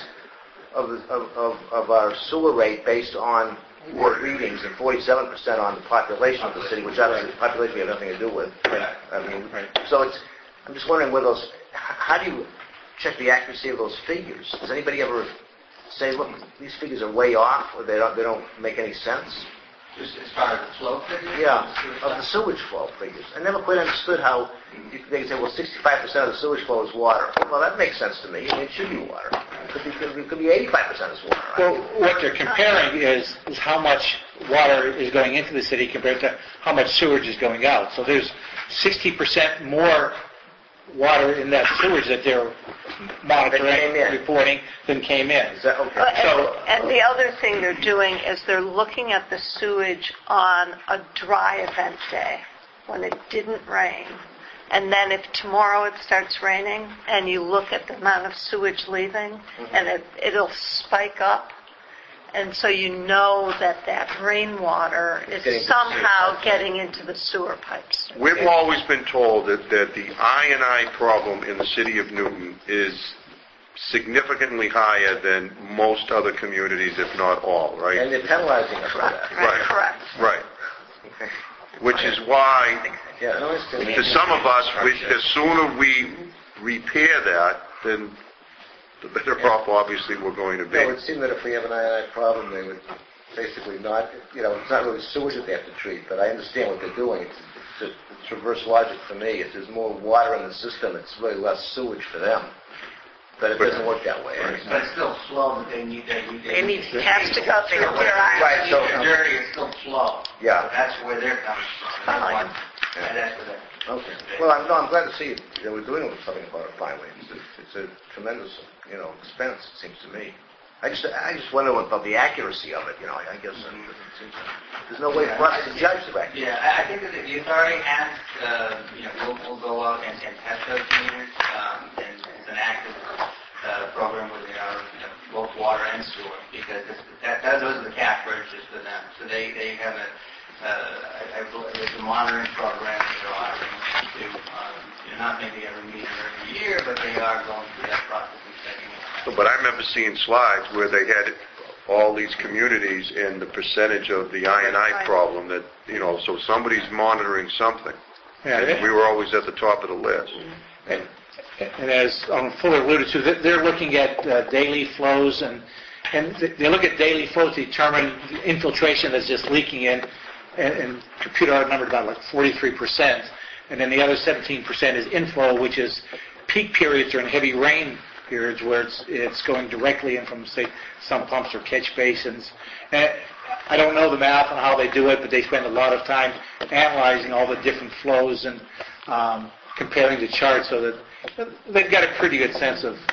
of our sewer rate based on readings and 47% on the population of the city, which obviously the population we have nothing to do with. I mean, so I'm just wondering how do you check the accuracy of those figures? Does anybody ever say, look, these figures are way off, or they don't make any sense? Just as far as the flow figures? Yeah, of the sewage flow figures. I never quite understood how they can say, well, 65% of the sewage flow is water. Well, that makes sense to me. I mean, it should be water. It could be 85% is water. Well, what they're comparing is how much water is going into the city compared to how much sewage is going out. So there's 60% more water in that sewage that they're monitoring, reporting, than came in. Is that okay? And the other thing they're doing is they're looking at the sewage on a dry event day when it didn't rain. And then if tomorrow it starts raining and you look at the amount of sewage leaving, and it'll spike up. And so you know that rainwater is somehow getting into the sewer pipes. We've always been told that the I&I problem in the city of Newton is significantly higher than most other communities, if not all, right? And they're penalizing us for that. Correct. Right. Which is why, to some of us, the sooner we repair that, then the better off, obviously, we're going to be. It would seem that if we have an I&I problem, they would basically not, it's not really sewage that they have to treat, but I understand what they're doing. It's reverse logic for me. If there's more water in the system, it's really less sewage for them. But it doesn't work that way. But it's still flow, but they need It has to go through their Right, so dirty, it's still flow. Yeah. So that's where they're coming from. And that's where they're... Okay. Well, I'm glad to see that we're doing something about it finally. It's a tremendous, expense, it seems to me. I just wonder about the accuracy of it. I guess there's no way for us to judge the accuracy. Yeah, I think that the authority has, we'll go out and test those meters, and it's an active program where they are both water and sewer, because those are the cash registers for them. So they have I believe it's a monitoring program that they're offering to, not maybe every meter every year, but they are going through that process and checking it out. But I remember seeing slides where they had all these communities and the percentage of the I&I problem that, so somebody's monitoring something. Yeah, and we were always at the top of the list. And as Fuller alluded to, they're looking at daily flows, and they look at daily flows to determine the infiltration that's just leaking in, and computer numbered about like 43%, and then the other 17% is inflow, which is peak periods during heavy rain periods where it's going directly in from, say, some pumps or catch basins. And I don't know the math on how they do it, but they spend a lot of time analyzing all the different flows and comparing the charts, so that they've got a pretty good sense of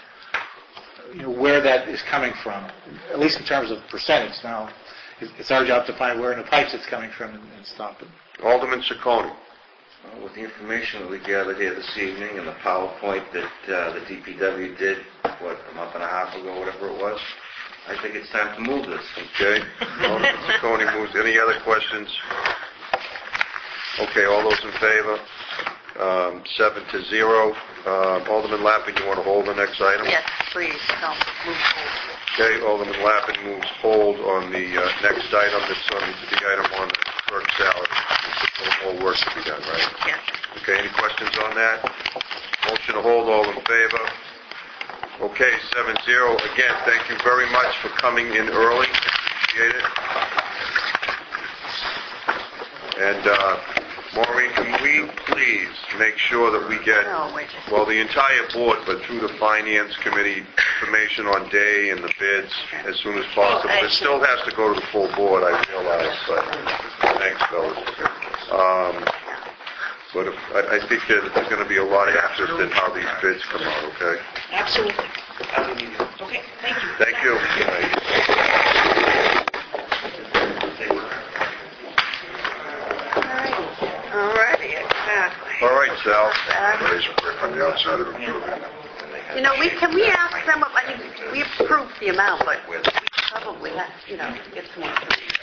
where that is coming from, at least in terms of percentage. Now, it's our job to find where in the pipes it's coming from and stop it. Alderman Ciccone. With the information that we gathered here this evening and the PowerPoint that the DPW did, a month and a half ago, whatever it was, I think it's time to move this. Okay. Alderman Ciccone moves. Any other questions? Okay, all those in favor? 7-0. Alderman Lappin, you want to hold the next item? Yes, please. No, move forward. Okay, Alderman Lappin moves hold on the next item. That's on the item on the clerk's salary. A little more work to be done, right? Yes. Okay, any questions on that? Motion to hold, all in favor? Okay, 7-0. Again, thank you very much for coming in early. Appreciate it. And, Maureen, can we please make sure that we get, the entire board, but through the Finance Committee, information on day and the bids as soon as possible? It still has to go to the full board, I realize, but thanks, fellas. But I think that there's going to be a lot of interest in how these bids come out, okay? Absolutely. Okay, thank you. Thank you. All righty, exactly. All right, Sal. On the outside of the building. We ask them, we approved the amount, but we probably, get some more information.